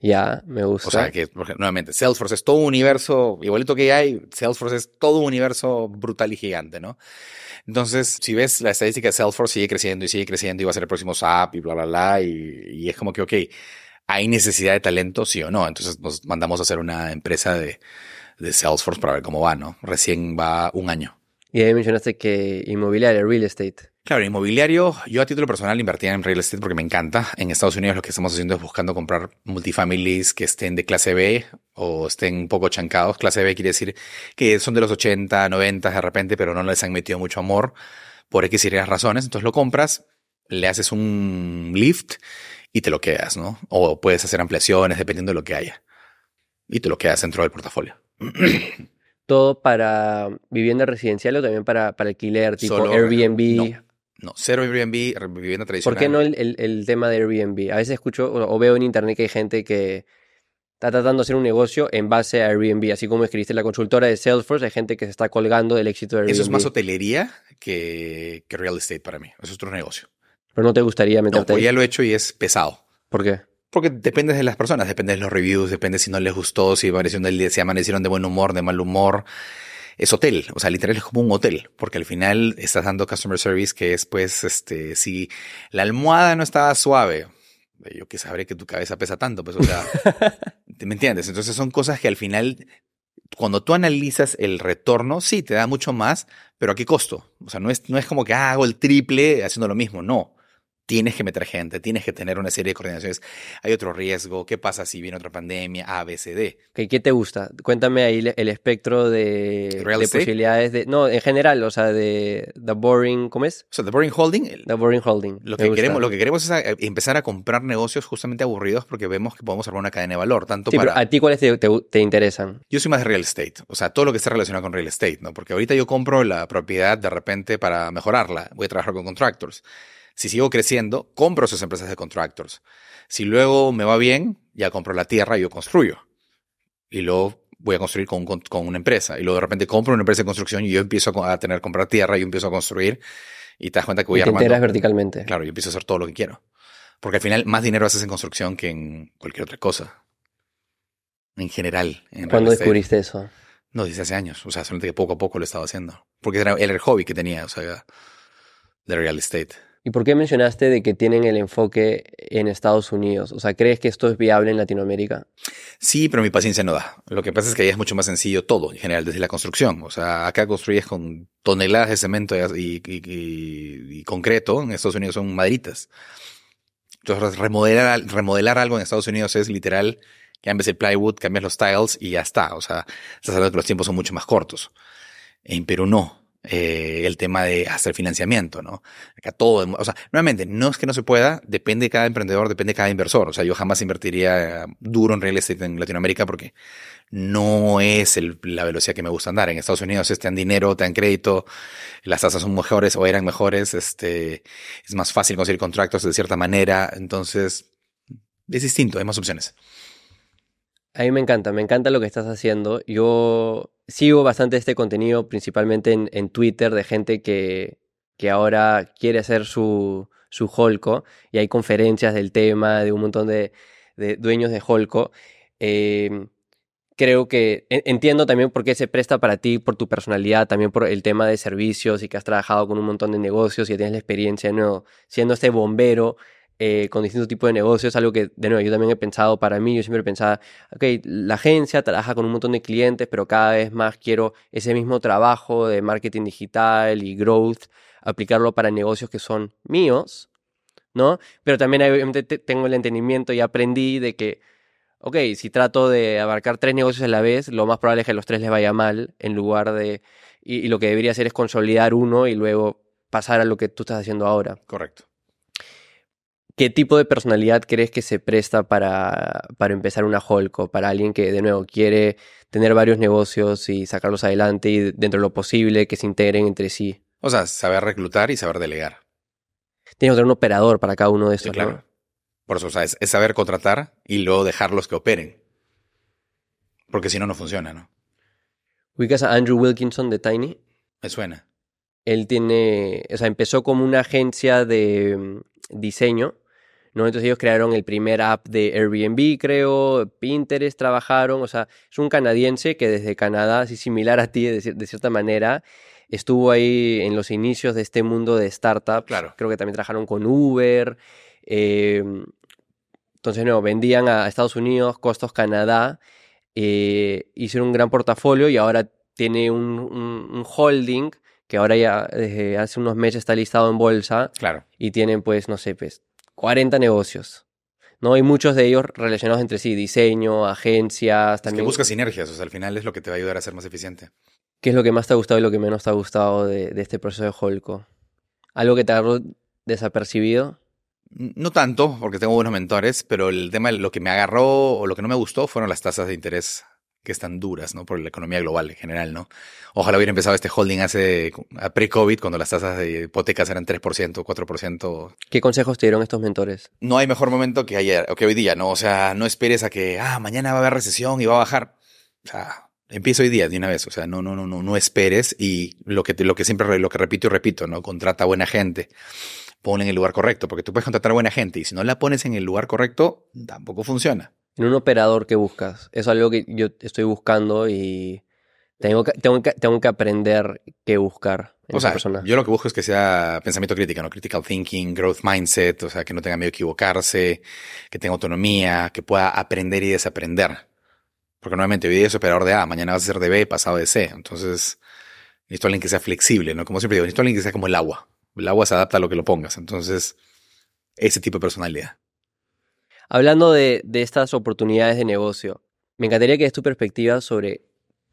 Ya, me gusta. O sea, que, porque, nuevamente, Salesforce es todo un universo, igualito que hay, Salesforce es todo un universo brutal y gigante, ¿no? Entonces, si ves la estadística de Salesforce, sigue creciendo y sigue creciendo y va a ser el próximo S A P y bla, bla, bla, y, y es como que, ok, ¿hay necesidad de talento, sí o no? Entonces nos mandamos a hacer una empresa de, de Salesforce para ver cómo va, ¿no? Recién va un año. Y ahí mencionaste que inmobiliaria, real estate. Claro, inmobiliario, yo a título personal invertía en real estate porque me encanta. En Estados Unidos lo que estamos haciendo es buscando comprar multifamilies que estén de clase B o estén un poco chancados. Clase B quiere decir que son de los ochenta, noventa de repente, pero no les han metido mucho amor por X y Y razones. Entonces lo compras, le haces un lift y te lo quedas, ¿no? O puedes hacer ampliaciones dependiendo de lo que haya. Y te lo quedas dentro del portafolio. ¿Todo para vivienda residencial o también para, para alquiler, tipo Solo- Airbnb? No, no, cero Airbnb, vivienda tradicional. ¿Por qué no el, el- el tema de Airbnb? A veces escucho o, o veo en internet que hay gente que está tratando de hacer un negocio en base a Airbnb. Así como escribiste en la consultora de Salesforce, hay gente que se está colgando del éxito de Airbnb. Eso es más hotelería que, que real estate para mí. Eso es otro negocio. Pero no te gustaría No, meterte pues ahí. ya lo he hecho y es pesado. ¿Por qué? Porque depende de las personas, depende de los reviews, depende si no les gustó, si amanecieron, del día, si amanecieron de buen humor, de mal humor. Es hotel, o sea, literal es como un hotel, porque al final estás dando customer service que es, pues, este, si la almohada no estaba suave, yo que sabré que tu cabeza pesa tanto, pues, o sea, ¿me entiendes? Entonces son cosas que al final, cuando tú analizas el retorno, sí, te da mucho más, pero ¿a qué costo? O sea, no es, no es como que ah, hago el triple haciendo lo mismo, no. Tienes que meter gente, tienes que tener una serie de coordinaciones. Hay otro riesgo. ¿Qué pasa si viene otra pandemia? A, B, C, D. ¿Qué, qué te gusta? Cuéntame ahí le- el espectro de, ¿Real de estate? posibilidades de... No, en general, o sea, de The Boring... ¿Cómo es? O sea, The Boring Holding, el- The Boring Holding. lo Me que, gusta. queremos, lo que queremos es a- empezar a comprar negocios justamente aburridos porque vemos que podemos armar una cadena de valor. Tanto Sí, para... pero ¿a ti cuáles te, te, te interesan? Yo soy más de real estate. O sea, todo lo que esté relacionado con real estate, ¿no? Porque ahorita yo compro la propiedad de repente para mejorarla. Voy a trabajar con contractors. Si sigo creciendo, compro esas empresas de contractors. Si luego me va bien, ya compro la tierra y yo construyo. Y luego voy a construir con, con, con una empresa. Y luego de repente compro una empresa de construcción y yo empiezo a tener que comprar tierra y yo empiezo a construir. Y te das cuenta que voy Y te armando. integras verticalmente. Claro, yo empiezo a hacer todo lo que quiero. Porque al final más dinero haces en construcción que en cualquier otra cosa. En general. En ¿Cuándo real estate. descubriste eso? No, desde hace años. O sea, solamente que poco a poco lo he estado haciendo. Porque era, era el hobby que tenía, o sea, de real estate. ¿Y por qué mencionaste de que tienen el enfoque en Estados Unidos? O sea, ¿crees que esto es viable en Latinoamérica? Sí, pero mi paciencia no da. Lo que pasa es que allá es mucho más sencillo todo, en general, desde la construcción. O sea, acá construyes con toneladas de cemento y, y, y, y concreto. En Estados Unidos son maderitas. Entonces, remodelar, remodelar algo en Estados Unidos es literal, cambias el plywood, cambias los tiles y ya está. O sea, estás hablando que los tiempos son mucho más cortos. En Perú no. Eh, el tema de hacer financiamiento, ¿no? Acá todo, o sea, nuevamente, no es que no se pueda, depende de cada emprendedor, depende de cada inversor. O sea, yo jamás invertiría duro en real estate en Latinoamérica porque no es el, la velocidad que me gusta andar. En Estados Unidos te dan dinero, te dan crédito, las tasas son mejores o eran mejores, este, es más fácil conseguir contratos de cierta manera, entonces es distinto, hay más opciones. A mí me encanta, me encanta lo que estás haciendo. Yo sigo bastante este contenido, principalmente en, en Twitter, de gente que, que ahora quiere hacer su, su Holco, y hay conferencias del tema, de un montón de, de dueños de Holco. Eh, creo que en- entiendo también por qué se presta para ti, por tu personalidad, también por el tema de servicios y que has trabajado con un montón de negocios y tienes la experiencia, ¿no? Siendo este bombero eh, con distintos tipos de negocios, algo que, de nuevo, yo también he pensado para mí. Yo siempre pensaba, ok, la agencia trabaja con un montón de clientes, pero cada vez más quiero ese mismo trabajo de marketing digital y growth, aplicarlo para negocios que son míos, ¿no? Pero también obviamente te- tengo el entendimiento y aprendí de que, ok, si trato de abarcar tres negocios a la vez, lo más probable es que a los tres les vaya mal, en lugar de... Y, y lo que debería hacer es consolidar uno y luego pasar a lo que tú estás haciendo ahora. Correcto. ¿Qué tipo de personalidad crees que se presta para, para empezar una Holco? Para alguien que, de nuevo, quiere tener varios negocios y sacarlos adelante y dentro de lo posible que se integren entre sí. O sea, saber reclutar y saber delegar. Tienes que tener un operador para cada uno de Sí, estos, claro. ¿no? Por eso, o sea, es, es saber contratar y luego dejarlos que operen. Porque si no, no funciona, ¿no? Ubicas a Andrew Wilkinson de Tiny. Me suena. Él tiene, o sea, empezó como una agencia de mm, diseño, ¿no? Entonces ellos crearon el primer app de Airbnb, creo, Pinterest trabajaron, o sea, es un canadiense que desde Canadá, así similar a ti de, cier- de cierta manera, estuvo ahí en los inicios de este mundo de startups. Claro. Creo que también trabajaron con Uber. eh, entonces, no, vendían a Estados Unidos, costos Canadá, eh, hicieron un gran portafolio y ahora tiene un, un- un holding que ahora ya desde hace unos meses está listado en bolsa Claro. y tienen pues, no sé, pues cuarenta negocios, ¿no? Y muchos de ellos relacionados entre sí, diseño, agencias, Es que también. busca sinergias, o sea, al final es lo que te va a ayudar a ser más eficiente. ¿Qué es lo que más te ha gustado y lo que menos te ha gustado de, de este proceso de Holco? ¿Algo que te agarró desapercibido? No tanto, porque tengo buenos mentores, pero el tema, lo que me agarró o lo que no me gustó fueron las tasas de interés que están duras, ¿no? Por la economía global en general, ¿no? Ojalá hubiera empezado este holding hace a pre-COVID, cuando las tasas de hipotecas eran tres por ciento, cuatro por ciento. ¿Qué consejos te dieron estos mentores? No hay mejor momento que ayer, o que hoy día, ¿no? O sea, no esperes a que, ah, mañana va a haber recesión y va a bajar. O sea, empieza hoy día de una vez. O sea, no, no, no, no, no esperes. Y lo que, te- lo que siempre, lo que repito y repito, ¿no? Contrata buena gente. Ponla en el lugar correcto, porque tú puedes contratar buena gente y si no la pones en el lugar correcto, tampoco funciona. En un operador que buscas. Es algo que yo estoy buscando y tengo que, tengo que, tengo que aprender qué buscar en O esa sea, persona. yo lo que busco es que sea pensamiento crítico, ¿no? Critical thinking, growth mindset, o sea, que no tenga miedo a equivocarse, que tenga autonomía, que pueda aprender y desaprender. Porque normalmente hoy día es operador de A, mañana vas a ser de B, pasado de C. Entonces, necesito alguien que sea flexible, ¿no? Como siempre digo, necesito alguien que sea como el agua. El agua se adapta a lo que lo pongas. Entonces, ese tipo de personalidad. Hablando de, de estas oportunidades de negocio, me encantaría que des tu perspectiva sobre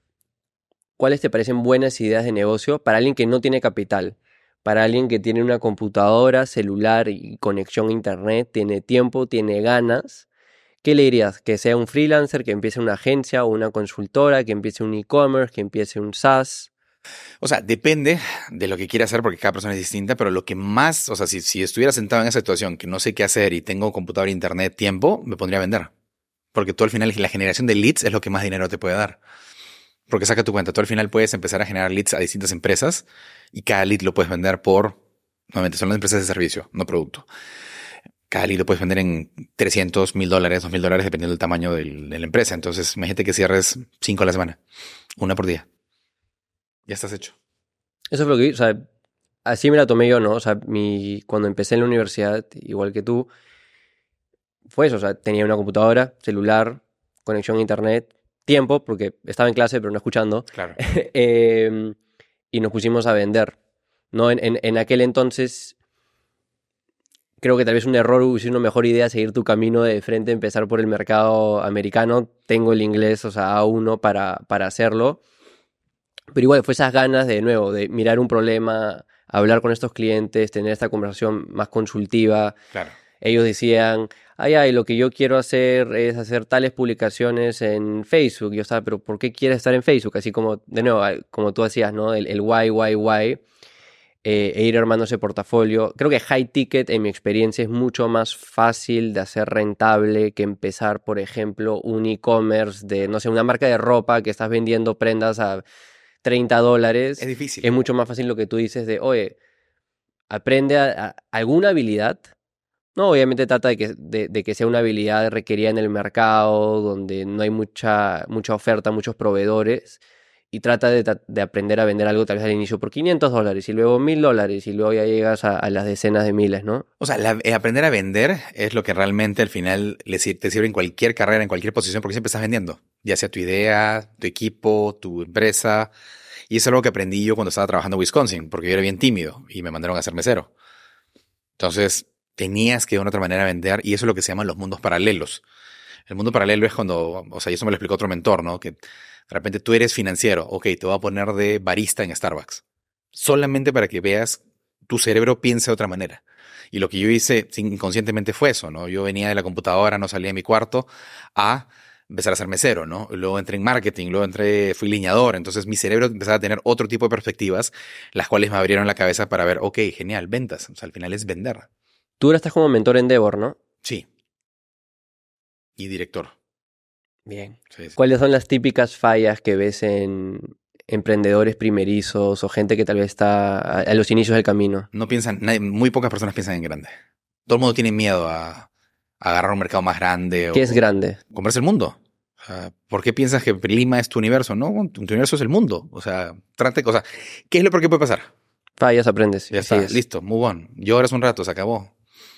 cuáles te parecen buenas ideas de negocio para alguien que no tiene capital, para alguien que tiene una computadora, celular y conexión a internet, tiene tiempo, tiene ganas. ¿Qué le dirías? Que sea un freelancer, que empiece una agencia o una consultora, que empiece un e-commerce, que empiece un SaaS. O sea, depende de lo que quiera hacer porque cada persona es distinta, pero lo que más, o sea, si, si estuviera sentado en esa situación que no sé qué hacer y tengo computadora, internet, tiempo, me pondría a vender. Porque tú al final, la generación de leads es lo que más dinero te puede dar. Porque saca tu cuenta, tú al final puedes empezar a generar leads a distintas empresas y cada lead lo puedes vender por, nuevamente, son las empresas de servicio, no producto. Cada lead lo puedes vender en trescientos, mil dólares, dos mil dólares, dependiendo del tamaño del- de la empresa. Entonces, imagínate que cierres cinco a la semana, una por día. Ya estás hecho. Eso fue lo que vi, o sea, así me la tomé yo, ¿no? O sea, mi, cuando empecé en la universidad, igual que tú, fue eso, o sea, tenía una computadora, celular, conexión a internet, tiempo, porque estaba en clase pero no escuchando, Claro. eh, y nos pusimos a vender, ¿no? En, en, en aquel entonces, creo que tal vez un error hubiese sido una mejor idea seguir tu camino de frente, empezar por el mercado americano. Tengo el inglés, o sea, A uno para, para hacerlo. Pero igual fue esas ganas de, de nuevo, de mirar un problema, hablar con estos clientes, tener esta conversación más consultiva. Claro. Ellos decían, ay, ay, lo que yo quiero hacer es hacer tales publicaciones en Facebook. Yo estaba, pero ¿por qué quieres estar en Facebook? Así como, de nuevo, ah, como tú hacías, ¿no? El, el why, why, why. Eh, e ir armando ese portafolio. Creo que high ticket, en mi experiencia, es mucho más fácil de hacer rentable que empezar, por ejemplo, un e-commerce de, no sé, una marca de ropa que estás vendiendo prendas a treinta dólares. Es difícil. Es mucho más fácil lo que tú dices de, oye, aprende a, a alguna habilidad. No, obviamente trata de que, de, de que sea una habilidad requerida en el mercado, donde no hay mucha, mucha oferta, muchos proveedores, y trata de, de aprender a vender algo tal vez al inicio por quinientos dólares, y luego mil dólares, y luego ya llegas a, a las decenas de miles, ¿no? O sea, la- eh, aprender a vender es lo que realmente al final le sir- te sirve en cualquier carrera, en cualquier posición, porque siempre estás vendiendo. Ya sea tu idea, tu equipo, tu empresa. Y eso es algo que aprendí yo cuando estaba trabajando en Wisconsin, porque yo era bien tímido y me mandaron a ser mesero. Entonces, tenías que de una otra manera vender y eso es lo que se llaman los mundos paralelos. El mundo paralelo es cuando, o sea, y eso me lo explicó otro mentor, ¿no? Que de repente tú eres financiero, ok, te voy a poner de barista en Starbucks. Solamente para que veas tu cerebro piense de otra manera. Y lo que yo hice inconscientemente fue eso, ¿no? Yo venía de la computadora, no salía de mi cuarto, a empezar a ser mesero, ¿no? Luego entré en marketing, luego entré, fui lineador. Entonces mi cerebro empezaba a tener otro tipo de perspectivas, las cuales me abrieron la cabeza para ver, ok, genial, ventas. O sea, al final es vender. Tú ahora estás como mentor en Endeavor, ¿no? Sí. Y director. Bien. Sí, sí. ¿Cuáles son las típicas fallas que ves en emprendedores primerizos o gente que tal vez está a, a los inicios del camino? No piensan, nadie- muy pocas personas piensan en grande. Todo el mundo tiene miedo a, a agarrar un mercado más grande. ¿Qué o, es grande? Comprarse el mundo. O sea, ¿por qué piensas que Lima es tu universo? No, tu, tu universo es el mundo. O sea, trate cosas. ¿Qué es lo peor que puede pasar? Fallas, aprendes. Ya Así está, es. listo, move on. Lloras un rato, se acabó.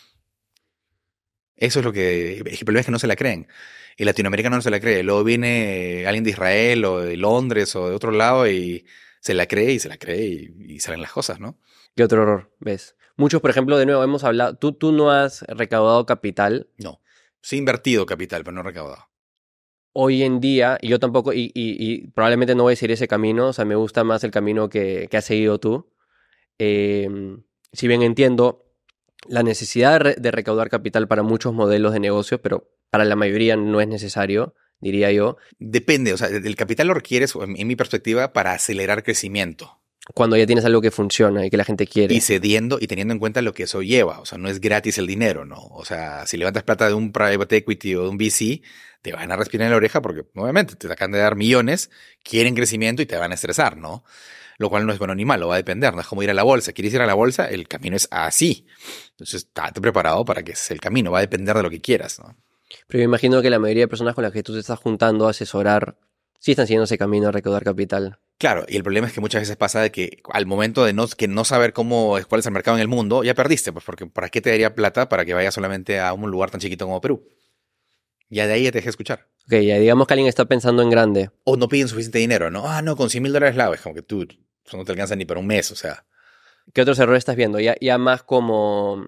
Eso es lo que... El problema es que no se la creen. El latinoamericano no se la cree. Luego viene alguien de Israel o de Londres o de otro lado y se la cree y se la cree y, y salen las cosas, ¿no? ¿Qué otro error ves? Muchos, por ejemplo, de nuevo, hemos hablado, tú, tú no has recaudado capital. No. Sí he invertido capital, pero no he recaudado. Hoy en día, y yo tampoco, y, y, y probablemente no voy a seguir ese camino, o sea, me gusta más el camino que, que has seguido tú. Eh, si bien entiendo la necesidad de, re- de recaudar capital para muchos modelos de negocios, pero para la mayoría no es necesario, diría yo, Depende, o sea, el capital lo requieres, en, en mi perspectiva, para acelerar crecimiento. cuando ya tienes algo que funciona y que la gente quiere. Y cediendo y teniendo en cuenta lo que eso lleva. O sea, no es gratis el dinero, ¿no? O sea, si levantas plata de un private equity o de un V C, te van a respirar en la oreja porque, obviamente, te acaban de dar millones, quieren crecimiento y te van a estresar, ¿no? Lo cual no es bueno ni malo, va a depender. No es como ir a la bolsa. ¿Quieres ir a la bolsa? El camino es así. Entonces, estate preparado para que ese es el camino. Va a depender de lo que quieras, ¿no? Pero me imagino que la mayoría de personas con las que tú te estás juntando a asesorar sí están siguiendo ese camino de recaudar capital. Claro, y el problema es que muchas veces pasa de que al momento de no, que no saber cómo cuál es el mercado en el mundo, ya perdiste, pues porque ¿para qué te daría plata para que vayas solamente a un lugar tan chiquito como Perú? Ya de ahí ya te dejé escuchar. Ok, ya digamos que alguien está pensando en grande. O no piden suficiente dinero, ¿no? Ah, no, con cien mil dólares la hago. Es como que tú, eso no te alcanza ni para un mes, o sea. ¿Qué otros errores estás viendo? Ya, ya más como,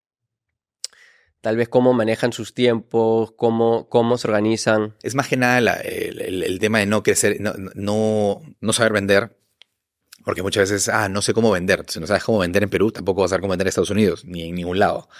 tal vez cómo manejan sus tiempos, cómo, cómo se organizan. Es más que nada la- el, el- el tema de no crecer, no, no, no saber vender. Porque muchas veces, ah, no sé cómo vender. Si no sabes cómo vender en Perú, tampoco vas a saber cómo vender en Estados Unidos, ni en ningún lado.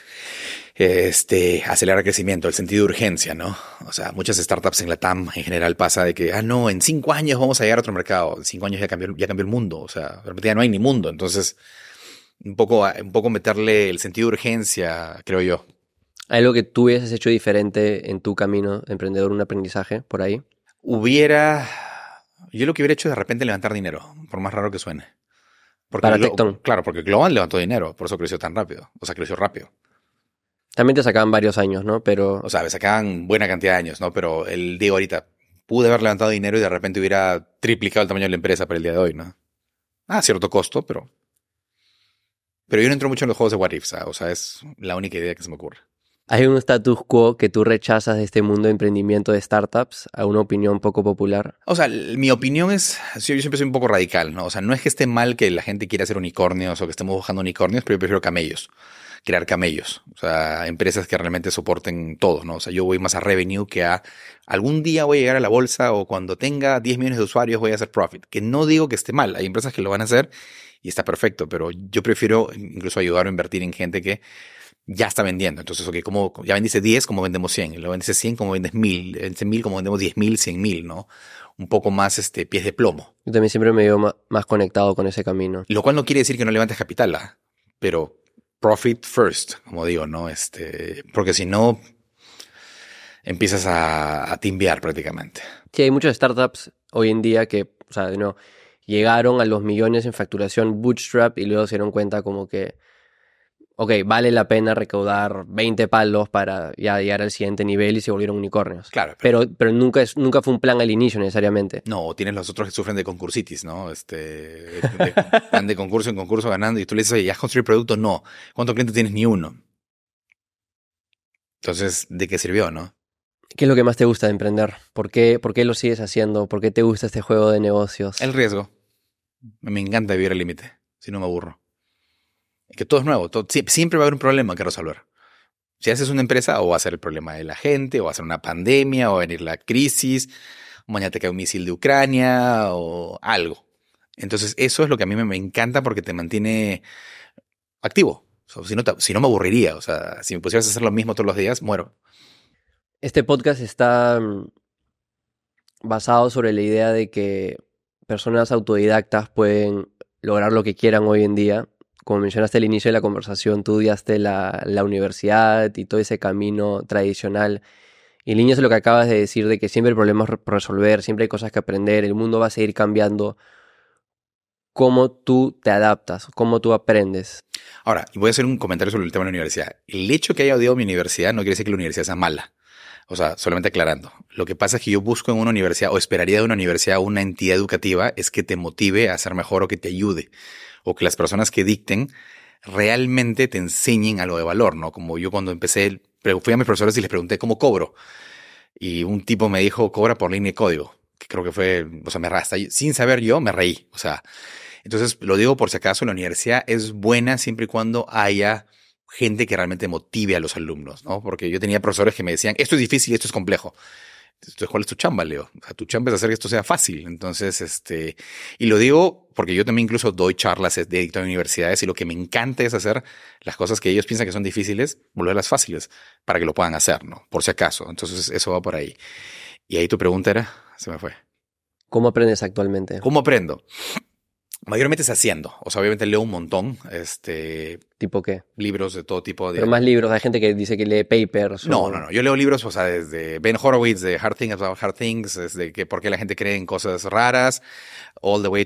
Este, acelerar el crecimiento, el sentido de urgencia, ¿no? O sea, muchas startups en la T A M en general pasa de que, ah, no, en cinco años vamos a llegar a otro mercado. En cinco años ya cambió, ya cambió el mundo. O sea, de repente ya no hay ni mundo. Entonces, un poco, un poco meterle el sentido de urgencia, creo yo. ¿Hay algo que tú hubieses hecho diferente en tu camino de emprendedor, un aprendizaje por ahí? Hubiera, yo lo que hubiera hecho es de repente levantar dinero, por más raro que suene. Porque Para Glo- Tecton. Claro, porque Global levantó dinero, por eso creció tan rápido. O sea, creció rápido. También te sacaban varios años, ¿no? Pero O sea, me sacaban buena cantidad de años, ¿no? Pero el digo ahorita, pude haber levantado dinero y de repente hubiera triplicado el tamaño de la empresa para el día de hoy, ¿no? Ah, cierto costo, pero... Pero yo no entro mucho en los juegos de What If, ¿sabes? O sea, es la única idea que se me ocurre. hay un status quo que tú rechazas de este mundo de emprendimiento de startups, a una opinión poco popular. O sea, l- mi opinión es, sí, yo siempre soy un poco radical, ¿no? O sea, no es que esté mal que la gente quiera hacer unicornios o que estemos buscando unicornios, pero yo prefiero camellos, crear camellos. O sea, empresas que realmente soporten todo, ¿no? O sea, yo voy más a revenue que a algún día voy a llegar a la bolsa o cuando tenga diez millones de usuarios voy a hacer profit. Que no digo que esté mal, hay empresas que lo van a hacer y está perfecto, pero yo prefiero incluso ayudar o invertir en gente que ya está vendiendo. Entonces, ok, como ya vendiste diez, como vendemos cien. Y luego vendes cien, como vendes mil. Vendes mil, como vendemos diez mil, cien mil, ¿no? Un poco más este, pies de plomo. Yo también siempre me veo ma- más conectado con ese camino. Lo cual no quiere decir que no levantes capital, ¿ah? Pero profit first, como digo, ¿no? Este, porque si no, empiezas a, a timbear prácticamente. Sí, hay muchas startups hoy en día que, o sea, no, llegaron a los millones en facturación bootstrap y luego se dieron cuenta como que, ok, vale la pena recaudar veinte palos para ya llegar al siguiente nivel y se volvieron unicornios. Claro, pero, Pero, pero nunca, es, nunca fue un plan al inicio necesariamente. no, tienes los otros que sufren de concursitis, ¿no? Este, de- de- van de concurso en concurso ganando y tú le dices, oye, ¿ya has construido producto? No. ¿Cuántos clientes tienes? Ni uno. Entonces, ¿de qué sirvió, no? ¿Qué es lo que más te gusta de emprender? ¿Por qué, por qué lo sigues haciendo? ¿Por qué te gusta este juego de negocios? El riesgo. Me encanta vivir al límite, si no me aburro. Que todo es nuevo, todo- sie- siempre va a haber un problema que resolver. Si haces una empresa, o va a ser el problema de la gente, o va a ser una pandemia, o va a venir la crisis, o mañana te cae un misil de Ucrania, o algo. Entonces, eso es lo que a mí me, me encanta porque te mantiene activo. O sea, si, no te- si no me aburriría, o sea, si me pusieras a hacer lo mismo todos los días, muero. Este podcast está mm, basado sobre la idea de que personas autodidactas pueden lograr lo que quieran hoy en día. Como mencionaste al inicio de la conversación, tú odiaste la, la universidad y todo ese camino tradicional. Y en línea es lo que acabas de decir, de que siempre hay problemas re- por resolver, siempre hay cosas que aprender, el mundo va a seguir cambiando. cómo tú te adaptas, cómo tú aprendes. Ahora, y voy a hacer un comentario sobre el tema de la universidad. El hecho que haya odiado mi universidad no quiere decir que la universidad sea mala. O sea, solamente aclarando. Lo que pasa es que yo busco en una universidad, o esperaría de una universidad o una entidad educativa, es que te motive a ser mejor o que te ayude. O que las personas que dicten realmente te enseñen algo de valor, ¿no? Como yo cuando empecé, fui a mis profesores y les pregunté cómo cobro. Y un tipo me dijo, cobra por línea de código. Que creo que fue, o sea, me hasta sin saber yo, me reí. O sea, entonces lo digo por si acaso, la universidad es buena siempre y cuando haya gente que realmente motive a los alumnos, ¿no? Porque yo tenía profesores que me decían, esto es difícil, esto es complejo. Entonces, ¿cuál es tu chamba, Leo? O sea, tu chamba es hacer que esto sea fácil. Entonces, este, y lo digo porque yo también incluso doy charlas de dicto en universidades y lo que me encanta es hacer las cosas que ellos piensan que son difíciles, volverlas fáciles para que lo puedan hacer, ¿no? Por si acaso. Entonces, eso va por ahí. Y ahí tu pregunta era, se me fue. ¿Cómo aprendes actualmente? ¿Cómo aprendo? Mayormente es haciendo. O sea, obviamente leo un montón. Este, ¿Tipo qué? libros de todo tipo. De, Pero más libros. Hay gente que dice que lee papers. No, o... no, no. Yo leo libros, o sea, desde Ben Horowitz, de Hard Things About Hard Things, desde que por qué la gente cree en cosas raras, all the way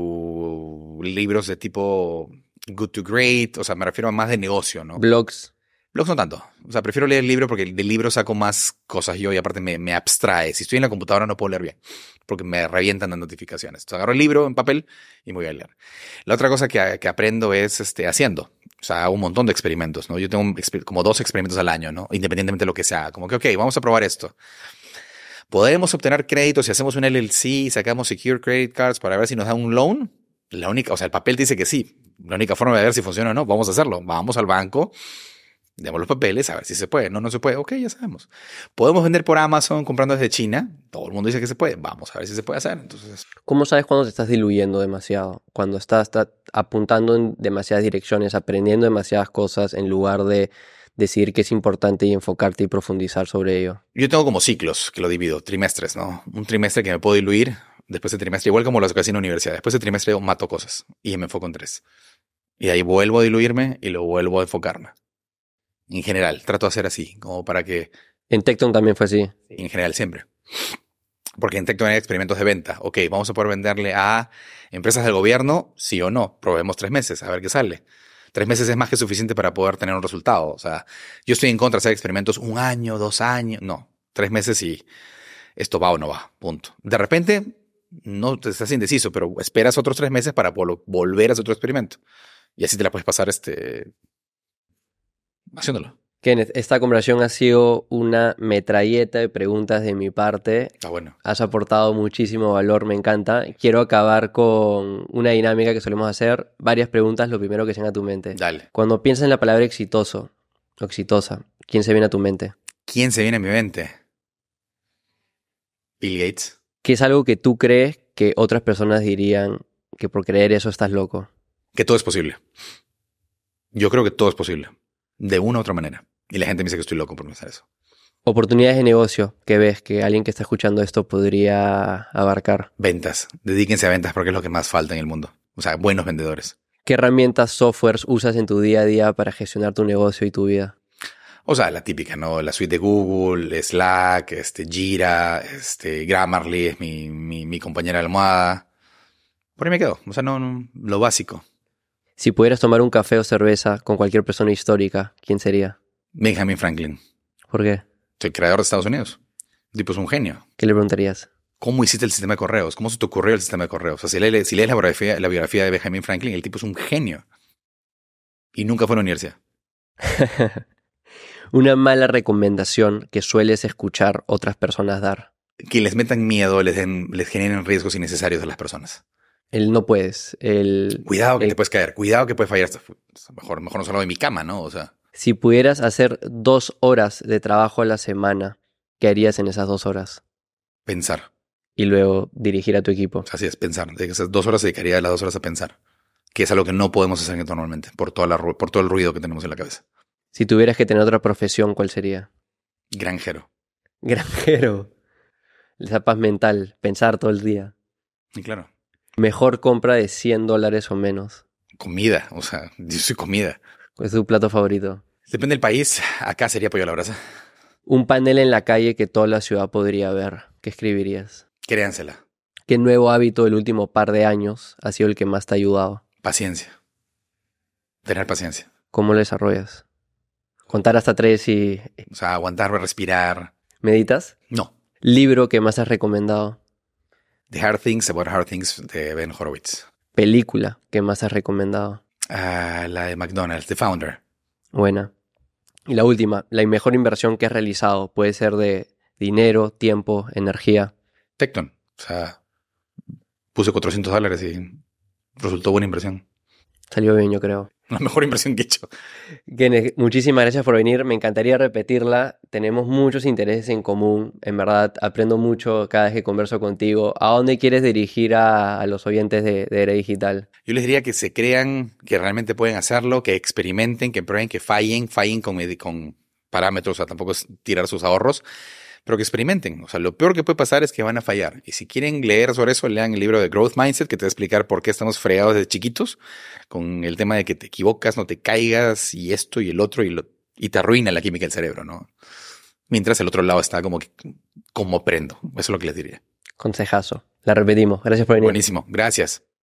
to libros de tipo Good to Great. O sea, me refiero a más de negocio, ¿no? Blogs. Blogs no tanto. O sea, prefiero leer el libro porque del libro saco más cosas yo y aparte me, me abstrae. Si estoy en la computadora no puedo leer bien porque me revientan las notificaciones. Entonces agarro el libro en papel y me voy a leer. La otra cosa que, que aprendo es este, haciendo. O sea, hago un montón de experimentos, ¿no? Yo tengo como dos experimentos al año, ¿no? Independientemente de lo que sea. Como que, ok, vamos a probar esto. ¿Podemos obtener créditos si hacemos un L L C y sacamos Secure Credit Cards para ver si nos da un loan? La única, o sea, el papel dice que sí. La única forma de ver si funciona o no, vamos a hacerlo. Vamos al banco. Demos los papeles, a ver si se puede. No, no se puede. Ok, ya sabemos. Podemos vender por Amazon comprando desde China. Todo el mundo dice que se puede. Vamos a ver si se puede hacer. Entonces, ¿cómo sabes cuando te estás diluyendo demasiado? Cuando estás, estás apuntando en demasiadas direcciones, aprendiendo demasiadas cosas en lugar de decidir qué es importante y enfocarte y profundizar sobre ello. Yo tengo como ciclos que lo divido, trimestres, ¿no? Un trimestre que me puedo diluir. Después del trimestre, igual como lo que hacía en la universidad. Después del trimestre yo mato cosas y me enfoco en tres. Y ahí vuelvo a diluirme y lo vuelvo a enfocarme. En general, trato de hacer así, como para que... En Tecton también fue así. En general, siempre. Porque en Tecton hay experimentos de venta. Ok, vamos a poder venderle a empresas del gobierno, sí o no. Probemos tres meses, a ver qué sale. Tres meses es más que suficiente para poder tener un resultado. O sea, yo estoy en contra de hacer experimentos un año, dos años. No, tres meses y esto va o no va, punto. De repente, no te estás indeciso, pero esperas otros tres meses para volver a hacer otro experimento. Y así te la puedes pasar este... haciéndolo. Kenneth, esta conversación ha sido una metralleta de preguntas de mi parte. Está bueno. Has aportado muchísimo valor, me encanta. Quiero acabar con una dinámica que solemos hacer. Varias preguntas, lo primero que se venga a tu mente. Dale. Cuando piensas en la palabra exitoso o exitosa, ¿quién se viene a tu mente? ¿Quién se viene a mi mente? Bill Gates. ¿Qué es algo que tú crees que otras personas dirían que por creer eso estás loco? Que todo es posible. Yo creo que todo es posible. De una u otra manera. Y la gente me dice que estoy loco por pensar eso. Oportunidades de negocio que ves que alguien que está escuchando esto podría abarcar. Ventas. Dedíquense a ventas porque es lo que más falta en el mundo. O sea, buenos vendedores. ¿Qué herramientas, softwares usas en tu día a día para gestionar tu negocio y tu vida? O sea, la típica, ¿no? La suite de Google, Slack, este, Jira, este, Grammarly es mi, mi, mi compañera de almohada. Por ahí me quedo. O sea, no, no, lo básico. Si pudieras tomar un café o cerveza con cualquier persona histórica, ¿quién sería? Benjamin Franklin. ¿Por qué? El creador de Estados Unidos. El tipo es un genio. ¿Qué le preguntarías? ¿Cómo hiciste el sistema de correos? ¿Cómo se te ocurrió el sistema de correos? O sea, si lees, si lees la, biografía, la biografía de Benjamin Franklin, el tipo es un genio. Y nunca fue a la universidad. Una mala recomendación que sueles escuchar otras personas dar. Que les metan miedo, les, den, les generen riesgos innecesarios a las personas. El no puedes. El, Cuidado que el, te puedes caer. Cuidado que puedes fallar. Mejor, mejor no salgo de mi cama, ¿no? O sea. Si pudieras hacer dos horas de trabajo a la semana, ¿qué harías en esas dos horas? Pensar. Y luego dirigir a tu equipo. Así es, pensar. De esas dos horas se dedicaría las dos horas a pensar. Que es algo que no podemos hacer normalmente por, toda la, por todo el ruido que tenemos en la cabeza. Si tuvieras que tener otra profesión, ¿cuál sería? Granjero. Granjero. Esa paz mental. Pensar todo el día. Y claro. Mejor compra de cien dólares o menos. Comida. O sea, yo soy comida. ¿Cuál es tu plato favorito? Depende del país. Acá sería pollo a la brasa. Un panel en la calle que toda la ciudad podría ver. ¿Qué escribirías? Créansela. ¿Qué nuevo hábito del último par de años ha sido el que más te ha ayudado? Paciencia. Tener paciencia. ¿Cómo lo desarrollas? Contar hasta tres y... O sea, aguantar, respirar. ¿Meditas? No. ¿Libro que más has recomendado? The Hard Things About Hard Things de Ben Horowitz. ¿Película que más has recomendado? Uh, la de McDonald's, The Founder. Buena. Y la última, la mejor inversión que has realizado. Puede ser de dinero, tiempo, energía. Tecton. O sea, puse cuatrocientos dólares y resultó buena inversión. Salió bien, yo creo. La mejor inversión que he hecho. Kenneth, muchísimas gracias por venir. Me encantaría repetirla. Tenemos muchos intereses en común. En verdad, aprendo mucho cada vez que converso contigo. ¿A dónde quieres dirigir a, a los oyentes de, de Era Digital? Yo les diría que se crean, que realmente pueden hacerlo, que experimenten, que prueben, que fallen, fallen con, con parámetros, o sea, tampoco es tirar sus ahorros, pero que experimenten. O sea, lo peor que puede pasar es que van a fallar. Y si quieren leer sobre eso, lean el libro de Growth Mindset, que te va a explicar por qué estamos fregados desde chiquitos, con el tema de que te equivocas, no te caigas, y esto y el otro, y, lo, y te arruina la química del cerebro, ¿no? Mientras el otro lado está como que, como prendo. Eso es lo que les diría. Consejazo. La repetimos. Gracias por venir. Buenísimo. Gracias.